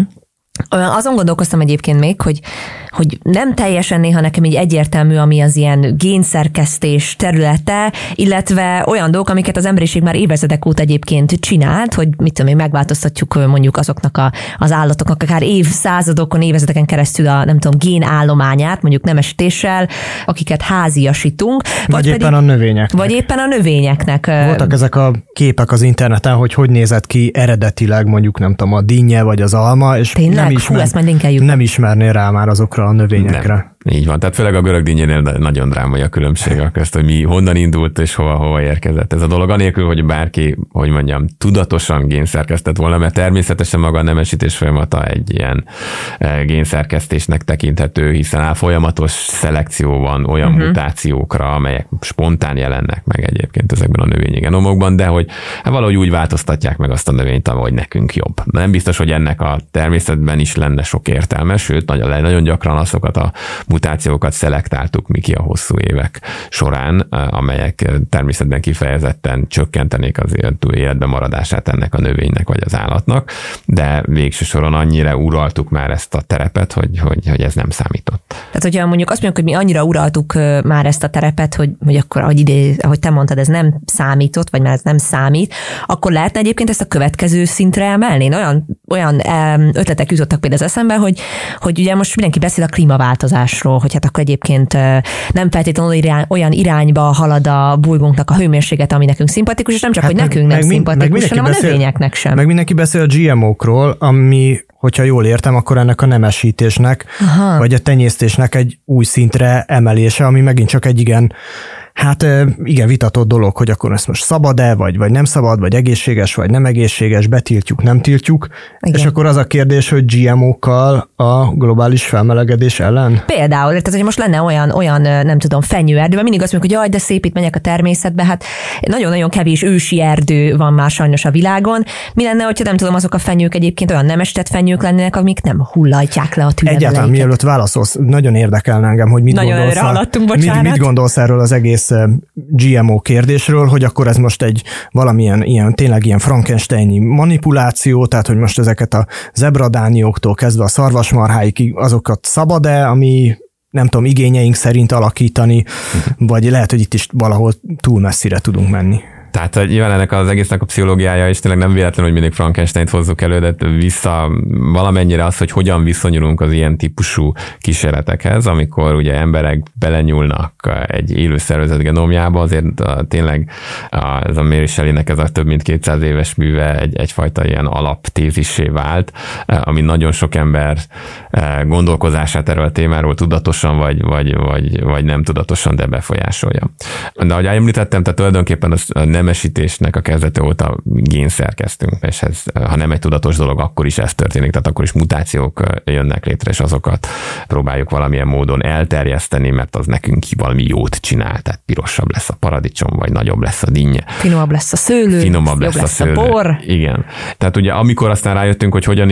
Azon gondolkoztam egyébként még, hogy nem teljesen néha nekem így egyértelmű, ami az ilyen génszerkesztés területe, illetve olyan dolgok, amiket az emberiség már évezredek óta egyébként csinált, hogy mit tudom én, megváltoztatjuk mondjuk azoknak az állatoknak akár évszázadokon, évezredeken keresztül a nem tudom, génállományát, mondjuk nemesítéssel, akiket háziasítunk. Vagy éppen a növényeknek. Vagy éppen a növényeknek. Voltak ezek a képek az interneten, hogy nézett ki eredetileg mondjuk nem tudom, a dinnye vagy az alma, és nem ismerné rá már azokra a növényekre. Nem. Így van, tehát főleg a görög dinnyénél nagyon drámai a különbség a közt, hogy mi honnan indult és hova érkezett ez a dolog, anélkül, hogy bárki, hogy mondjam, tudatosan génszerkesztett volna, mert természetesen maga a nemesítés folyamata egy ilyen génszerkesztésnek tekinthető, hiszen folyamatos szelekció van olyan mutációkra, amelyek spontán jelennek meg egyébként ezekben a növényi genomokban, de hogy valahogy úgy változtatják meg azt a növényt, ahogy nekünk jobb. Nem biztos, hogy ennek a természetben is lenne sok értelme, sőt, nagyon gyakran azokat a mutációkat szelektáltuk mi ki a hosszú évek során, amelyek természetben kifejezetten csökkentenék az életben maradását ennek a növénynek vagy az állatnak, de végső soron annyira uraltuk már ezt a terepet, hogy ez nem számított. Tehát, hogyha mondjuk azt mondjuk, hogy mi annyira uraltuk már ezt a terepet, hogy akkor, ahogy te mondtad, ez nem számított, vagy már ez nem számít, akkor lehetne egyébként ezt a következő szintre emelni? Olyan ötletek jutottak például az eszembe, hogy ugye most mindenki beszél a klímaváltozásról, hogy hát akkor egyébként nem feltétlenül olyan irányba halad a bolygónknak a hőmérséklet, ami nekünk szimpatikus, és nem csak, hogy nekünk nem szimpatikus, hanem a növényeknek sem. Meg mindenki beszél a GMO-król, ami, hogyha jól értem, akkor ennek a nemesítésnek, vagy a tenyésztésnek egy új szintre emelése, ami megint csak egy igen vitatott dolog, hogy akkor ezt most szabad-e, vagy nem szabad, vagy egészséges, vagy nem egészséges, betiltjuk, nem tiltjuk. Igen. És akkor az a kérdés, hogy GMO-kkal a globális felmelegedés ellen? Például, tehát hogy most lenne olyan nem tudom, fenyőerdő, mert mindig azt mondjuk, hogy jaj, de szép, itt megyek a természetbe, hát nagyon-nagyon kevés ősi erdő van már sajnos a világon. Mi lenne, hogyha nem tudom, azok a fenyők egyébként olyan nemesített fenyők lennének, amik nem hullajtják le a tűleveleiket? Egyáltalán mielőtt válaszolsz, nagyon érdekelne engem, hogy mit gondolsz erről az egész GMO kérdésről, hogy akkor ez most egy valamilyen tényleg ilyen Frankensteini manipuláció, tehát hogy most ezeket a zebradánióktól kezdve a szarvasmarháig azokat szabad-e, ami nem tudom, igényeink szerint alakítani, vagy lehet, hogy itt is valahol túl messzire tudunk menni. Tehát nyilván ennek az egésznek a pszichológiája, és tényleg nem véletlen, hogy mindig Frankensteint hozzuk elő, de vissza valamennyire az, hogy hogyan viszonyulunk az ilyen típusú kísérletekhez, amikor ugye emberek belenyúlnak egy élő szervezet genomjába, azért tényleg ez a Mary Shelleynek ez a több mint 200 éves műve egyfajta ilyen alaptézissé vált, ami nagyon sok ember gondolkozását erről a témáról tudatosan vagy nem tudatosan, de befolyásolja. De ahogy említettem, tehát tulajdonképpen a nemesítésnek a kezdete óta génszerkeztünk, és ez, ha nem egy tudatos dolog, akkor is ez történik, tehát akkor is mutációk jönnek létre, és azokat próbáljuk valamilyen módon elterjeszteni, mert az nekünk valami jót csinál, tehát pirosabb lesz a paradicsom, vagy nagyobb lesz a dinnye. Finomabb lesz a szőlő, finomabb lesz a bor. Igen. Tehát ugye amikor aztán rájöttünk, hogy hogyan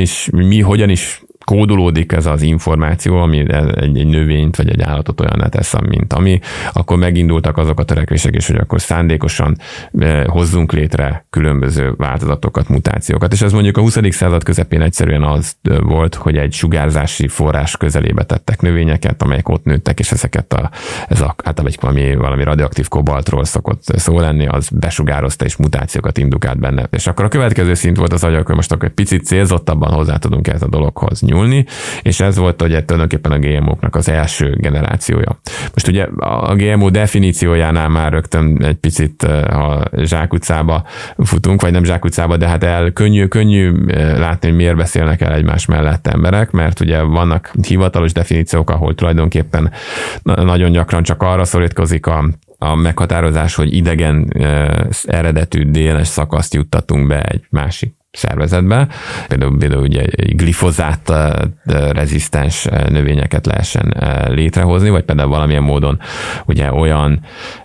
is kódolódik ez az információ, ami egy növényt vagy egy állatot olyanná tesz, mint ami, akkor megindultak azok a törekvések is, hogy akkor szándékosan hozzunk létre különböző változatokat, mutációkat. És ez mondjuk a 20. század közepén egyszerűen az volt, hogy egy sugárzási forrás közelébe tettek növényeket, amelyek ott nőttek, és ez általában valami radioaktív kobaltról szokott szó lenni, az besugározta és mutációkat indukált benne. És akkor a következő szint volt az, hogy akkor most egy picit célzottabban hozzá tudunk ez a dologhoz nyúlni, és ez volt ugye tulajdonképpen a GMO-knak az első generációja. Most ugye a GMO definíciójánál már rögtön egy picit a zsákutcába futunk, vagy nem zsákutcába, de hát könnyű látni, hogy miért beszélnek el egymás mellett emberek, mert ugye vannak hivatalos definíciók, ahol tulajdonképpen nagyon gyakran csak arra szorítkozik a meghatározás, hogy idegen eredetű DNS szakaszt juttatunk be egy másik szervezetbe, például ugye glifozát rezisztens növényeket lehessen létrehozni, vagy például valamilyen módon ugye olyan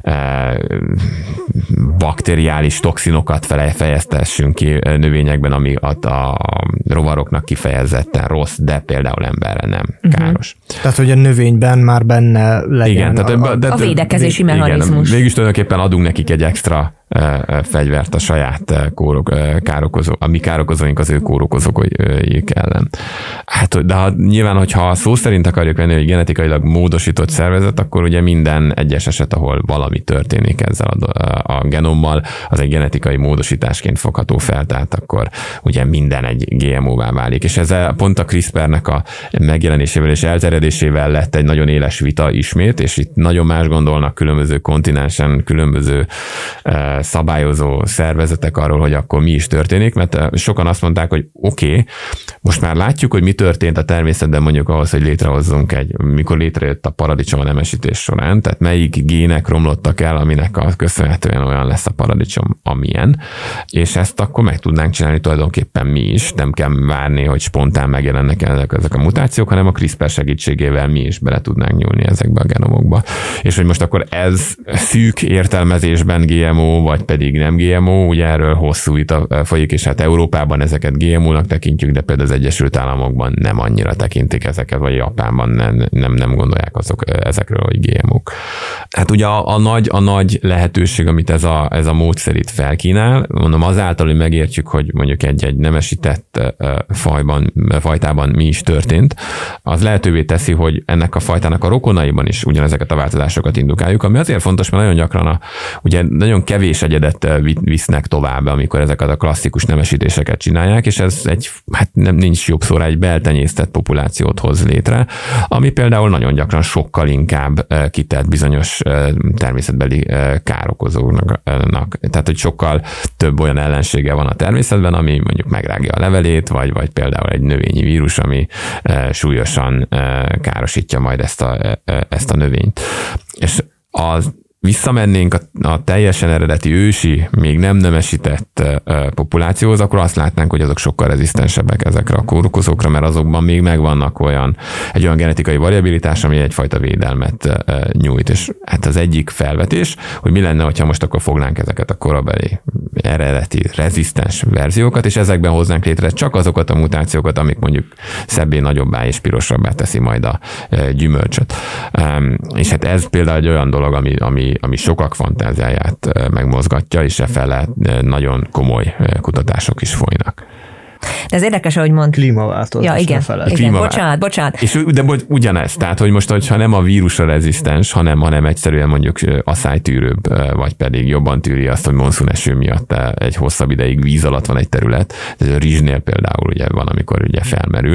bakteriális toxinokat fejeztessünk ki növényekben, ami a rovaroknak kifejezetten rossz, de például emberre nem káros. Tehát, hogy a növényben már benne legyen igen, a védekezési mechanizmus. Végülis tulajdonképpen adunk nekik egy extra fegyvert a saját a mi károkozóink az ő kórokozóik ellen. Hát, de nyilván, hogyha szó szerint akarjuk venni, hogy genetikailag módosított szervezet, akkor ugye minden egyes eset, ahol valami történik ezzel a genommal, az egy genetikai módosításként fogható fel, tehát akkor ugye minden egy GMO-vá válik. És ezzel pont a CRISPR-nek a megjelenésével és elterjedésével lett egy nagyon éles vita ismét, és itt nagyon más gondolnak különböző kontinensen, különböző szabályozó szervezetek arról, hogy akkor mi is történik, mert sokan azt mondták, hogy oké, most már látjuk, hogy mi történt a természetben mondjuk ahhoz, hogy létrehozzunk mikor létrejött a paradicsom a nemesítés során, tehát melyik gének romlottak el, aminek köszönhetően olyan lesz a paradicsom, amilyen, és ezt akkor meg tudnánk csinálni tulajdonképpen mi is, nem kell várni, hogy spontán megjelennek ezek a mutációk, hanem a CRISPR segítségével mi is bele tudnánk nyúlni ezekbe a genomokba. és hogy most akkor ez szűk értelmezésben GMO, vagy pedig nem GMO, ugye erről hosszú vita folyik, és hát Európában ezeket GMO-nak tekintjük, de például az Egyesült Államokban nem annyira tekintik ezeket, vagy Japánban nem gondolják azok ezekről, hogy GMO-k. Hát ugye a nagy lehetőség, amit ez a módszer itt felkínál, mondom azáltal, hogy megértjük, hogy mondjuk egy nemesített fajtában mi is történt, az lehetővé teszi, hogy ennek a fajtának a rokonaiban is ugyanezeket a változásokat indukáljuk, ami azért fontos, mert nagyon gyakran ugye nagyon kevés egyedet visznek tovább, amikor ezeket a klasszikus nemesítéseket csinálják, és ez nincs jobb szóra, egy beltenyésztett populációt hoz létre, ami például nagyon gyakran sokkal inkább kitett bizonyos természetbeli károkozóknak. Tehát, hogy sokkal több olyan ellensége van a természetben, ami mondjuk megrágja a levelét, vagy például egy növényi vírus, ami súlyosan károsítja majd ezt a növényt. És visszamennénk a teljesen eredeti ősi, még nem nemesített populációhoz, akkor azt látnánk, hogy azok sokkal rezisztensebbek ezekre a kórokozókra, mert azokban még megvannak egy olyan genetikai variabilitás, ami egyfajta védelmet nyújt. És hát az egyik felvetés, hogy mi lenne, ha most akkor fognánk ezeket a korabeli eredeti rezisztens verziókat, és ezekben hoznánk létre csak azokat a mutációkat, amik mondjuk szebbé, nagyobbá és pirosabbá teszi majd a gyümölcsöt. És hát ez például egy olyan dolog, ami sokak fantáziáját megmozgatja, és efele nagyon komoly kutatások is folynak. De ez érdekes, ahogy mond. Klímaváltozás. Ja, igen. Bocsánat. De ugyanez, tehát, hogy most, hogyha nem a vírusra rezisztens, hanem egyszerűen mondjuk asszálytűrőbb, vagy pedig jobban tűri azt, hogy monszúneső miatt egy hosszabb ideig víz alatt van egy terület, ez a rizsnél például ugye van, amikor ugye felmerül,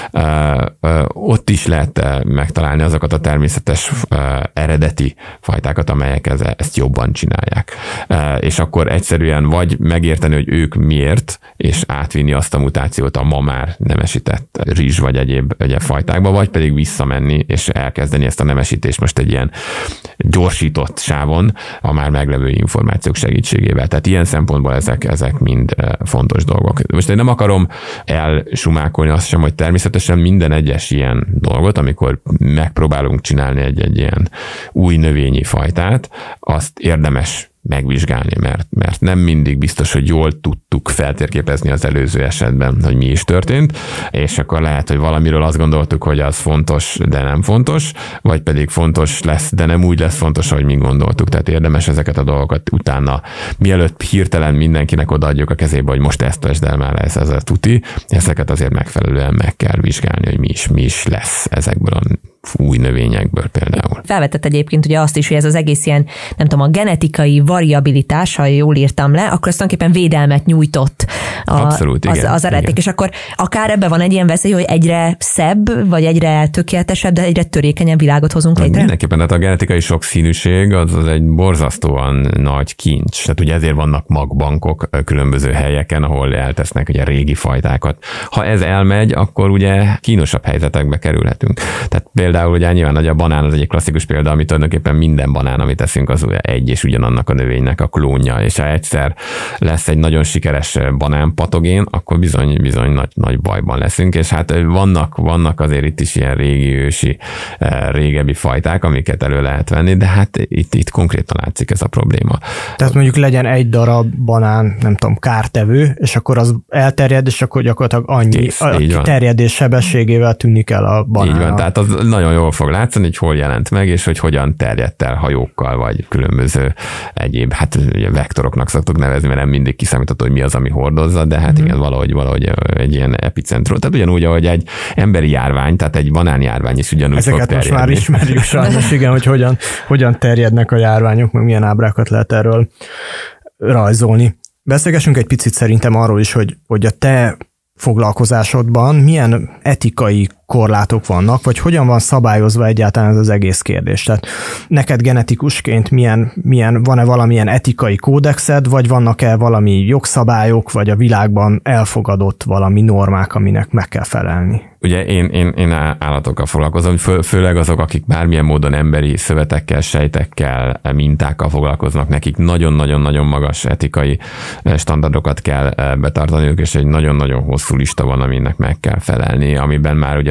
ott is lehet megtalálni azokat a természetes eredeti fajtákat, amelyek ezt jobban csinálják. És akkor egyszerűen vagy megérteni, hogy ők miért, és átvinni azt a mutációt a ma már nemesített rizs vagy egyéb fajtákba, vagy pedig visszamenni és elkezdeni ezt a nemesítést most egy ilyen gyorsított sávon a már meglevő információk segítségével. Tehát ilyen szempontból ezek mind fontos dolgok. Most én nem akarom elsumákolni azt sem, hogy természetesen minden egyes ilyen dolgot, amikor megpróbálunk csinálni egy ilyen új növényi fajtát, azt érdemes megvizsgálni, mert nem mindig biztos, hogy jól tudtuk feltérképezni az előző esetben, hogy mi is történt, és akkor lehet, hogy valamiről azt gondoltuk, hogy az fontos, de nem fontos, vagy pedig fontos lesz, de nem úgy lesz fontos, ahogy mi gondoltuk. Tehát érdemes ezeket a dolgokat utána, mielőtt hirtelen mindenkinek odaadjuk a kezébe, hogy most ezt tesd el, már ez a tuti, ezeket azért megfelelően meg kell vizsgálni, hogy mi is lesz ezekből a új növényekből például. Felvetett egyébként ugye azt is, hogy ez az egész ilyen, nem tudom, a genetikai variabilitás, ha jól írtam le, akkor azt tulajdonképpen védelmet nyújtott az eredetnek. És akkor akár ebben van egy ilyen veszély, hogy egyre szebb, vagy egyre tökéletesebb, de egyre törékenyebb világot hozunk létre? Mindenképpen, tehát a genetikai sokszínűség az egy borzasztóan nagy kincs. Tehát ugye ezért vannak magbankok különböző helyeken, ahol eltesznek ugye régi fajtákat. Ha ez elmegy, akkor ugye kínosabb helyzetekbe kerülhetünk. Tehát például ugye nyilván a banán az egy klasszikus példa, ami tulajdonképpen minden banán, amit teszünk, az ugye egy és ugyanannak a növénynek a klónja, és ha egyszer lesz egy nagyon sikeres banánpatogén, akkor bizony nagy bajban leszünk, és hát vannak azért itt is ilyen ősi, régebbi fajták, amiket elő lehet venni, de hát itt konkrétan látszik ez a probléma. Tehát mondjuk legyen egy darab banán, nem tudom, kártevő, és akkor az elterjed, és akkor gyakorlatilag annyi terjedés sebességével tűnik el a banán. Így van, tehát az nagyon jól fog látszani, hogy hol jelent meg, és hogy hogyan terjedt el hajókkal, vagy különböző egyéb, hát ugye vektoroknak szoktuk nevezni, mert nem mindig kiszámítható, hogy mi az, ami hordozza, de hát igen, valahogy egy ilyen epicentrum. Tehát ugyanúgy, ahogy egy emberi járvány, tehát egy banánjárvány is ugyanúgy ezeket fog terjedni. Ezeket most már ismerjük sajnos, igen, hogy hogyan terjednek a járványok, meg milyen ábrákat lehet erről rajzolni. Beszélgessünk egy picit szerintem arról is, hogy a te foglalkozásodban milyen etikai korlátok vannak, vagy hogyan van szabályozva egyáltalán ez az egész kérdés. Tehát neked genetikusként van-e valamilyen etikai kódexed, vagy vannak-e valami jogszabályok, vagy a világban elfogadott valami normák, aminek meg kell felelni? Ugye én állatokkal foglalkozom, főleg azok, akik bármilyen módon emberi szövetekkel, sejtekkel, mintákkal foglalkoznak, nekik nagyon-nagyon-nagyon magas etikai standardokat kell betartaniuk, és egy nagyon-nagyon hosszú lista van, aminek meg kell felelni, amiben már ugye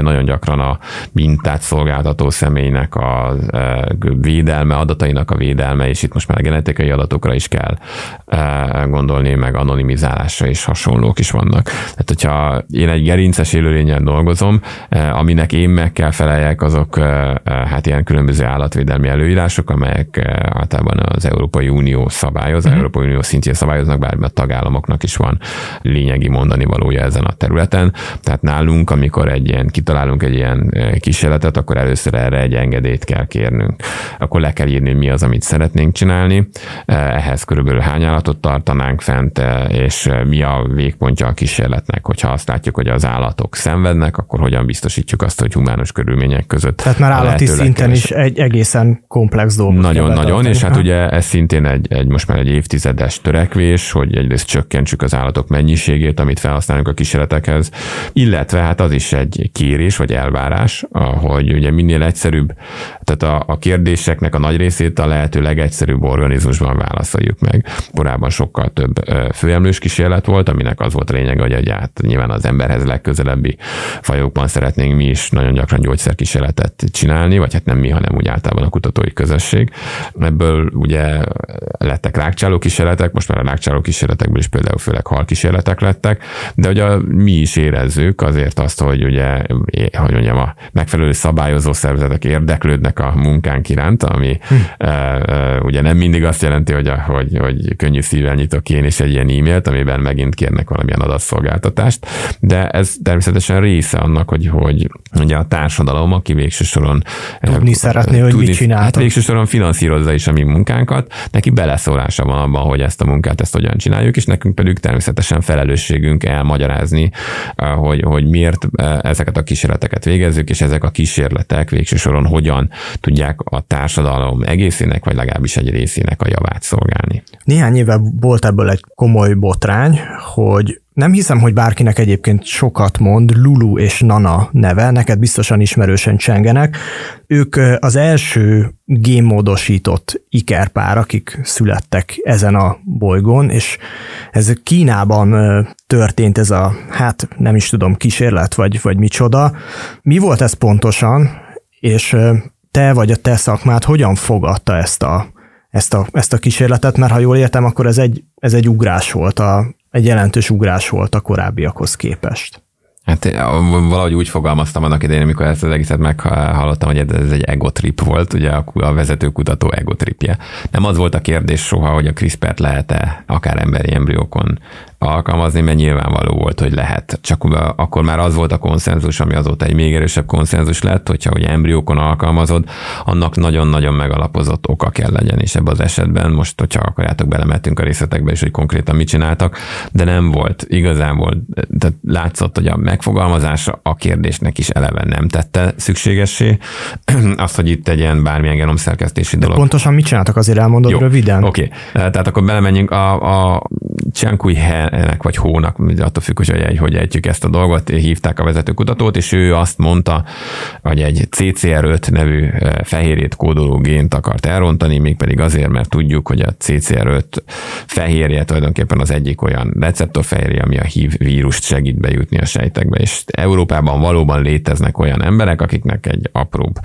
nagyon gyakran a mintát szolgáltató személynek a védelme, adatainak a védelme, és itt most már a genetikai adatokra is kell gondolni, meg anonimizálásra is hasonlók is vannak. Tehát, hogyha én egy gerinces élőlényen dolgozom, aminek én meg kell feleljek, azok hát ilyen különböző állatvédelmi előírások, amelyek általában az Európai Unió szabályoz, Európai Unió szintjén szabályoznak, bár a tagállamoknak is van lényegi mondani valója ezen a területen. Tehát nálunk, amikor kitalálunk egy ilyen kísérletet, akkor először erre egy engedélyt kell kérnünk. Akkor le kell írni, mi az, amit szeretnénk csinálni, ehhez körülbelül hány állatot tartanánk fent, és mi a végpontja a kísérletnek. Hogyha azt látjuk, hogy az állatok szenvednek, akkor hogyan biztosítjuk azt, hogy humánus körülmények között. Tehát már állati szinten is egy egészen komplex dolgot. Nagyon, és hát ugye ez szintén most már egy évtizedes törekvés, hogy egyrészt csökkentsük az állatok mennyiségét, amit felhasználunk a kísérletekhez, illetve hát az is egy kérés vagy elvárás, hogy ugye minél egyszerűbb, tehát a kérdéseknek a nagy részét a lehető legegyszerűbb organizmusban válaszoljuk meg. Korábban sokkal több főemlős kísérlet volt, aminek az volt a lényege, hogy hát nyilván az emberhez legközelebbi fajokban szeretnénk mi is nagyon gyakran gyógyszerkísérletet csinálni, vagy hát nem mi, hanem úgy általában a kutatói közösség. Ebből ugye lettek rákcsáló kísérletek, most már a rákcsáló kísérletekből is például főleg halkísérletek lettek, de ugye mi is érezzük azért azt, hogy ugye, hogy mondjam, a megfelelő szabályozó szervezetek érdeklődnek a munkánk iránt, ami ugye nem mindig azt jelenti, hogy könnyű szívvel nyitok én is egy ilyen e-mailt, amiben megint kérnek valamilyen adatszolgáltatást, de ez természetesen része annak, hogy ugye a társadalom, aki végső soron tudni szeretné, hogy mit csináltak. Hát végső soron finanszírozza is a mi munkánkat, neki beleszólása van abban, hogy ezt a munkát hogyan csináljuk, és nekünk pedig természetesen felelősségünk elmagyarázni, hogy miért ezeket a kísérleteket végezzük, és ezek a kísérletek végső soron hogyan tudják a társadalom egészének, vagy legalábbis egy részének a javát szolgálni. Néhány éve volt ebből egy komoly botrány, hogy nem hiszem, hogy bárkinek egyébként sokat mond Lulu és Nana neve, neked biztosan ismerősen csengenek. Ők az első génmódosított ikerpár, akik születtek ezen a bolygón, és ez Kínában történt ez a, hát nem is tudom, kísérlet, vagy micsoda. Mi volt ez pontosan, és te vagy a te szakmád hogyan fogadta ezt a kísérletet, mert ha jól értem, akkor ez egy ugrás volt, egy jelentős ugrás volt a korábbiakhoz képest. Hát valahogy úgy fogalmaztam annak idején, amikor ezt az egészet meghallottam, hogy ez egy egotrip volt, ugye a vezetőkutató egotripje. Nem az volt a kérdés soha, hogy a CRISPR-t lehet-e akár emberi embriókon alkalmazni, mert nyilvánvaló volt, hogy lehet. Csak akkor már az volt a konszenzus, ami azóta egy még erősebb konszenzus lett, hogyha ugye embriókon alkalmazod, annak nagyon-nagyon megalapozott oka kell legyen, és ebben az esetben most, hogyha akarjátok, belemettünk a részletekbe is, hogy konkrétan mit csináltak, de nem volt. Igazából tehát látszott, hogy a megfogalmazása a kérdésnek is eleve nem tette szükségessé. Azt, hogy itt egy ilyen bármilyen genomszerkesztési dolog. De pontosan mit csináltak, azért elmondod röviden? Oké. Tehát akkor belemenjünk a Chiang-Kui He-nek vagy Hónak, attól függ, hogy ejtjük ezt a dolgot, hívták a vezetőkutatót, és ő azt mondta, hogy egy CCR5 nevű fehérjét kódoló gént akart elrontani, mégpedig azért, mert tudjuk, hogy a CCR5 fehérje tulajdonképpen az egyik olyan receptorfehérje, ami a HIV vírust segít bejutni a sejtekbe, és Európában valóban léteznek olyan emberek, akiknek egy apróbb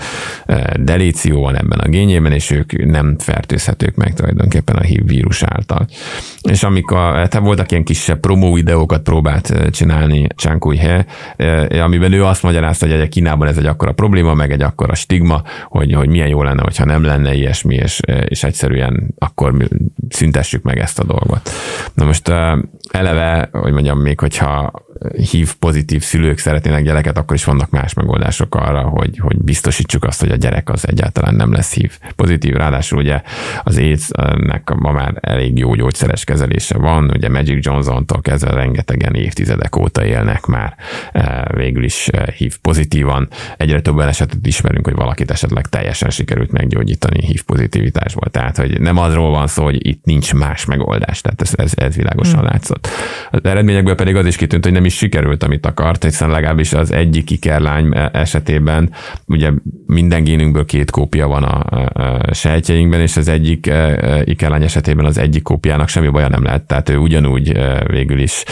delíció van ebben a génjében, és ők nem fertőzhetők meg tulajdonképpen a HIV vírus által. És amikor voltak ilyen kisebb promó videókat próbált csinálni Chiang-Kui He, amiben ő azt magyarázta, hogy Kínában ez egy akkora probléma, meg egy akkora stigma, hogy milyen jó lenne, hogyha nem lenne ilyesmi, és egyszerűen akkor szüntessük meg ezt a dolgot. Na most eleve, hogy mondjam, még hogyha HIV pozitív szülők szeretnének gyereket, akkor is vannak más megoldások arra, hogy biztosítsuk azt, hogy a gyerek az egyáltalán nem lesz HIV pozitív. Ráadásul ugye az AIDS-nek ma már elég jó gyógyszeres kezelése van, ugye Magic Johnson-tól kezdve rengetegen évtizedek óta élnek már végül is HIV pozitívan. Egyre több esetet ismerünk, hogy valakit esetleg teljesen sikerült meggyógyítani HIV pozitivitásból. Tehát, hogy nem azról van szó, hogy itt nincs más megoldás. Tehát ez világosan látszott. Az eredményekből pedig az is kitűnt, hogy nem is sikerült, amit akart, hiszen legalábbis az egyik ikerlány esetében ugye minden génünkből 2 kópia van a sejtjeinkben, és az egyik ikerlány esetében az egyik kópiának semmi baja nem lett, tehát ő ugyanúgy végül is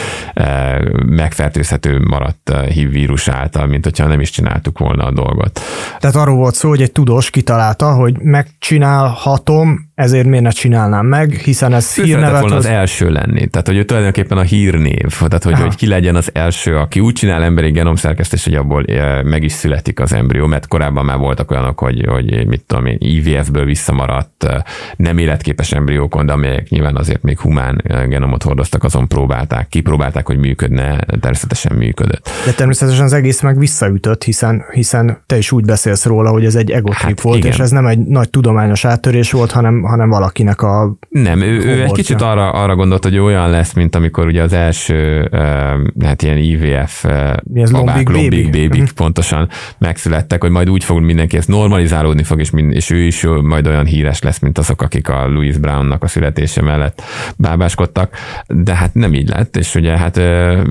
megfertőzhető maradt HIV vírus által, mint hogyha nem is csináltuk volna a dolgot. Tehát arról volt szó, hogy egy tudós kitalálta, hogy megcsinálhatom, ezért miért ne csinálnám meg, hiszen ez hírnevet... volna az első lenni. Tehát, hogy ő tulajdonképpen a hírnév. Tehát, hogy ki legyen az első, aki úgy csinál emberi genomszerkesztés, hogy abból meg is születik az embrió, mert korábban már voltak olyanok, hogy mit tudom én, IVF-ből visszamaradt, nem életképes embriókon, de amelyek nyilván azért még humán genomot hordoztak, azon kipróbálták, hogy működne, természetesen működött. De természetesen az egész meg visszaütött, hiszen te is úgy beszélsz róla, hogy ez egy egotrip volt, igen. És ez nem egy nagy tudományos áttörés volt, hanem valakinek a... Nem, ő egy kicsit arra gondolt, hogy olyan lesz, mint amikor ugye az első ilyen IVF babák, lombik bébik pontosan megszülettek, hogy majd úgy fog mindenki, ezt normalizálódni fog, és ő is majd olyan híres lesz, mint azok, akik a Louis Brownnak a születése mellett bábáskodtak, de hát nem így lett, és ugye hát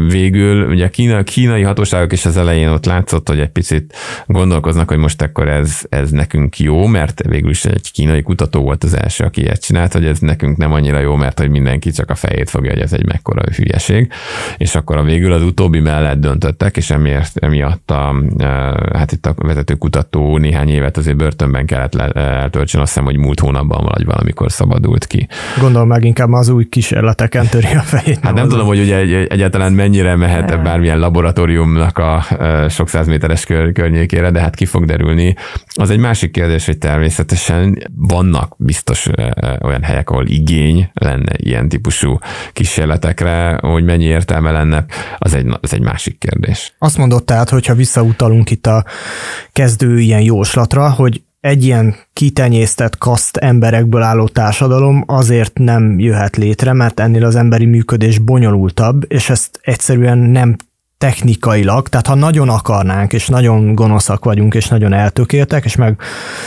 végül ugye a kínai hatóságok is az elején ott látszott, hogy egy picit gondolkoznak, hogy most akkor ez nekünk jó, mert végül is egy kínai kutató volt az első, aki ilyet csinált, hogy ez nekünk nem annyira jó, mert hogy mindenki csak a fejét fogja, hogy ez egy mekkora hülyeség, és akkor végül az utóbbi mellett döntöttek, és emiatt hát itt a vezető kutató néhány évet azért börtönben kellett eltöltsön, azt hiszem, hogy múlt hónapban vagy valamikor szabadult ki. Gondolom meg inkább az új kísérleteken töri a fejét. Hát nem tudom, hogy ugye egyáltalán mennyire mehet bármilyen laboratóriumnak a sok százméteres környékére, de hát ki fog derülni. Az egy másik kérdés, hogy természetesen vannak biztos olyan helyek, ahol igény lenne ilyen típusú kísérletekre, hogy mennyi értelme lenne, az egy másik kérdés. Azt mondott tehát, hogyha visszautalunk itt a kezdő ilyen jóslatra, hogy egy ilyen kitenyésztett kaszt emberekből álló társadalom azért nem jöhet létre, mert ennél az emberi működés bonyolultabb, és ezt egyszerűen nem technikailag, tehát ha nagyon akarnánk, és nagyon gonoszak vagyunk, és nagyon eltökéltek, és meg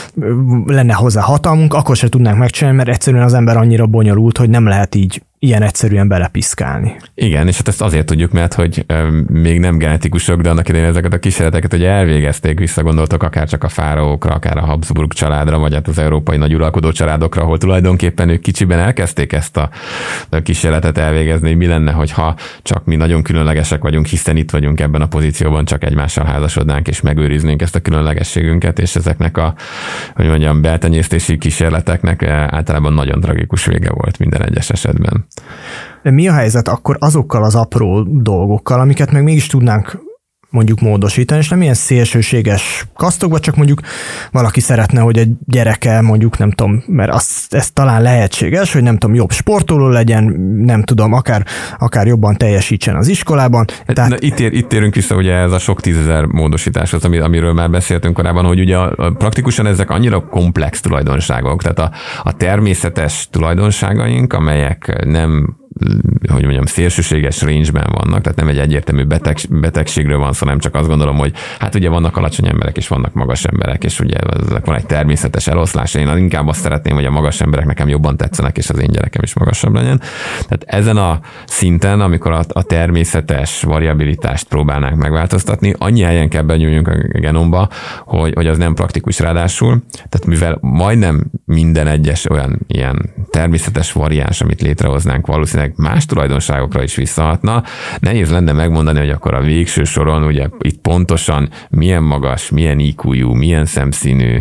lenne hozzá hatalmunk, akkor se tudnánk megcsinálni, mert egyszerűen az ember annyira bonyolult, hogy nem lehet így ilyen egyszerűen belepiszkálni. Igen, és hát ezt azért tudjuk, mert hogy még nem genetikusok, de annak idején ezeket a kísérleteket ugye elvégezték, visszagondoltok akár csak a fáraókra, akár a Habsburg családra, vagy hát az európai nagyuralkodó családokra, ahol tulajdonképpen ők kicsiben elkezdték ezt a kísérletet elvégezni, mi lenne, hogyha csak mi nagyon különlegesek vagyunk, hiszen itt vagyunk ebben a pozícióban, csak egymással házasodnánk, és megőriznénk ezt a különlegességünket, és ezeknek a, hogy mondjam, beltenyésztési kísérleteknek általában nagyon tragikus vége volt minden egyes esetben. De mi a helyzet akkor azokkal az apró dolgokkal, amiket meg mégis tudnánk mondjuk módosítani, és nem ilyen szélsőséges kasztokba, csak mondjuk valaki szeretne, hogy egy gyereke mondjuk, nem tudom, mert ez talán lehetséges, hogy nem tudom, jobb sportoló legyen, nem tudom, akár jobban teljesítsen az iskolában. Tehát... Itt térünk vissza ugye ez a sok 10.000 módosításhoz, amiről már beszéltünk korábban, hogy ugye praktikusan ezek annyira komplex tulajdonságok, tehát a természetes tulajdonságaink, amelyek nem, hogy mondjam, szélsőséges range-ben vannak, tehát nem egy egyértelmű betegségről van szó, nem csak azt gondolom, hogy hát ugye vannak alacsony emberek, és vannak magas emberek, és ugye ezek van egy természetes eloszlás. Én inkább azt szeretném, hogy a magas emberek nekem jobban tetszenek, és az én gyerekem is magasabb legyen. Tehát ezen a szinten, amikor a természetes variabilitást próbálnánk megváltoztatni, annyi helyen kell benyúljunk a genomba, hogy az nem praktikus ráadásul. Tehát mivel majdnem minden egyes olyan ilyen természetes variáns, amit létrehoznánk, valószínűleg más tulajdonságokra is visszahatna. Nehéz lenne megmondani, hogy akkor a végső soron ugye itt pontosan milyen magas, milyen IQ-jú, milyen szemszínű,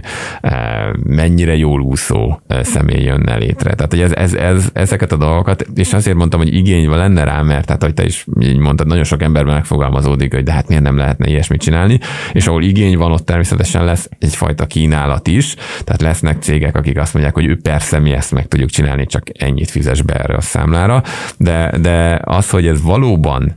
mennyire jól úszó személy jönne létre. Tehát, hogy ezeket a dolgokat, és azért mondtam, hogy igény lenne rá, mert tehát, hogy te is így mondtad, nagyon sok emberben megfogalmazódik, hogy de hát miért nem lehetne ilyesmit csinálni, és ahol igény van, ott természetesen lesz egyfajta kínálat is, tehát lesznek cégek, akik azt mondják, hogy ő persze mi ezt meg tudjuk csinálni, csak ennyit fizes be erre a számlára, de az, hogy ez valóban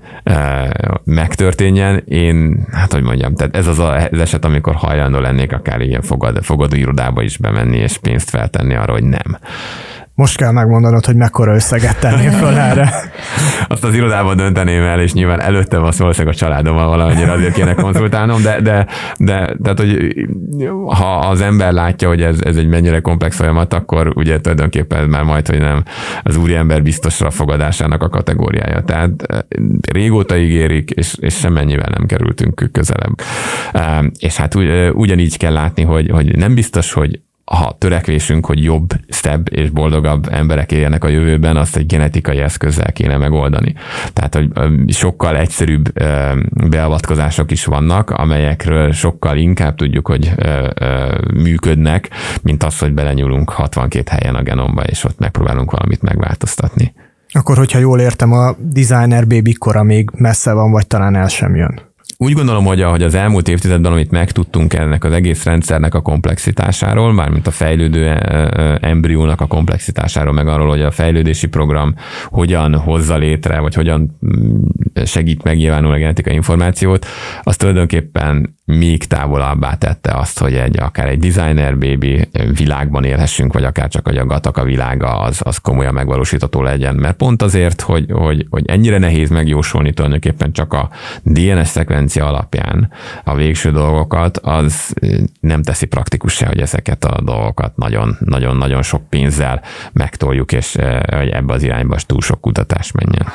megtörténjen, én, hát hogy mondjam, tehát ez az eset, amikor hajlandó lennék akár ilyen fogadóirodába is bemenni, és pénzt feltenni arra, hogy nem. Most kell megmondanod, hogy mekkora összeget tennél föl erre. Azt az irodában dönteném el, és nyilván előttem azt valószínűleg a családommal valamennyire azért kéne konzultálnom, de tehát, hogy ha az ember látja, hogy ez egy mennyire komplex folyamat, akkor ugye tulajdonképpen már majd, hogy nem az úriember biztosra fogadásának a kategóriája. Tehát régóta ígérik, és semmennyivel nem kerültünk közelebb. És hát ugyanígy kell látni, hogy nem biztos, hogy ha törekvésünk, hogy jobb, szebb és boldogabb emberek éljenek a jövőben, azt egy genetikai eszközzel kéne megoldani. Tehát, hogy sokkal egyszerűbb beavatkozások is vannak, amelyekről sokkal inkább tudjuk, hogy működnek, mint az, hogy belenyúlunk 62 helyen a genomba, és ott megpróbálunk valamit megváltoztatni. Akkor, hogyha jól értem, a designer baby kora még messze van, vagy talán el sem jön. Úgy gondolom, hogy az elmúlt évtizedben, amit megtudtunk ennek az egész rendszernek a komplexitásáról, mármint a fejlődő embriónak a komplexitásáról, meg arról, hogy a fejlődési program hogyan hozza létre, vagy hogyan segít megnyilvánulni a genetikai információt, az tulajdonképpen még távolabbá tette azt, hogy akár egy designer baby világban élhessünk, vagy akár csak a gataka világa az komolyan megvalósítható legyen. Mert pont azért, hogy ennyire nehéz megjósolni tulajdonképpen csak a DNS szekvencia alapján a végső dolgokat, az nem teszi praktikussá, hogy ezeket a dolgokat nagyon-nagyon sok pénzzel megtoljuk, és hogy ebbe az irányba túl sok kutatás menjen.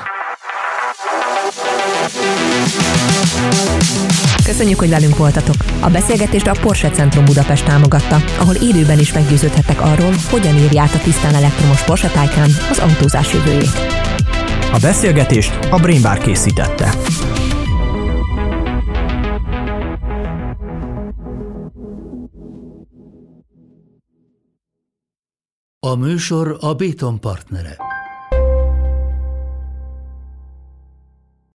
Köszönjük, hogy velünk voltatok! A beszélgetést a Porsche Centrum Budapest támogatta, ahol élőben is meggyőződhettek arról, hogyan írja át a tisztán elektromos Porsche Taycan az autózás jövőjét. A beszélgetést a Brain Bar készítette. A műsor a Béton partnere.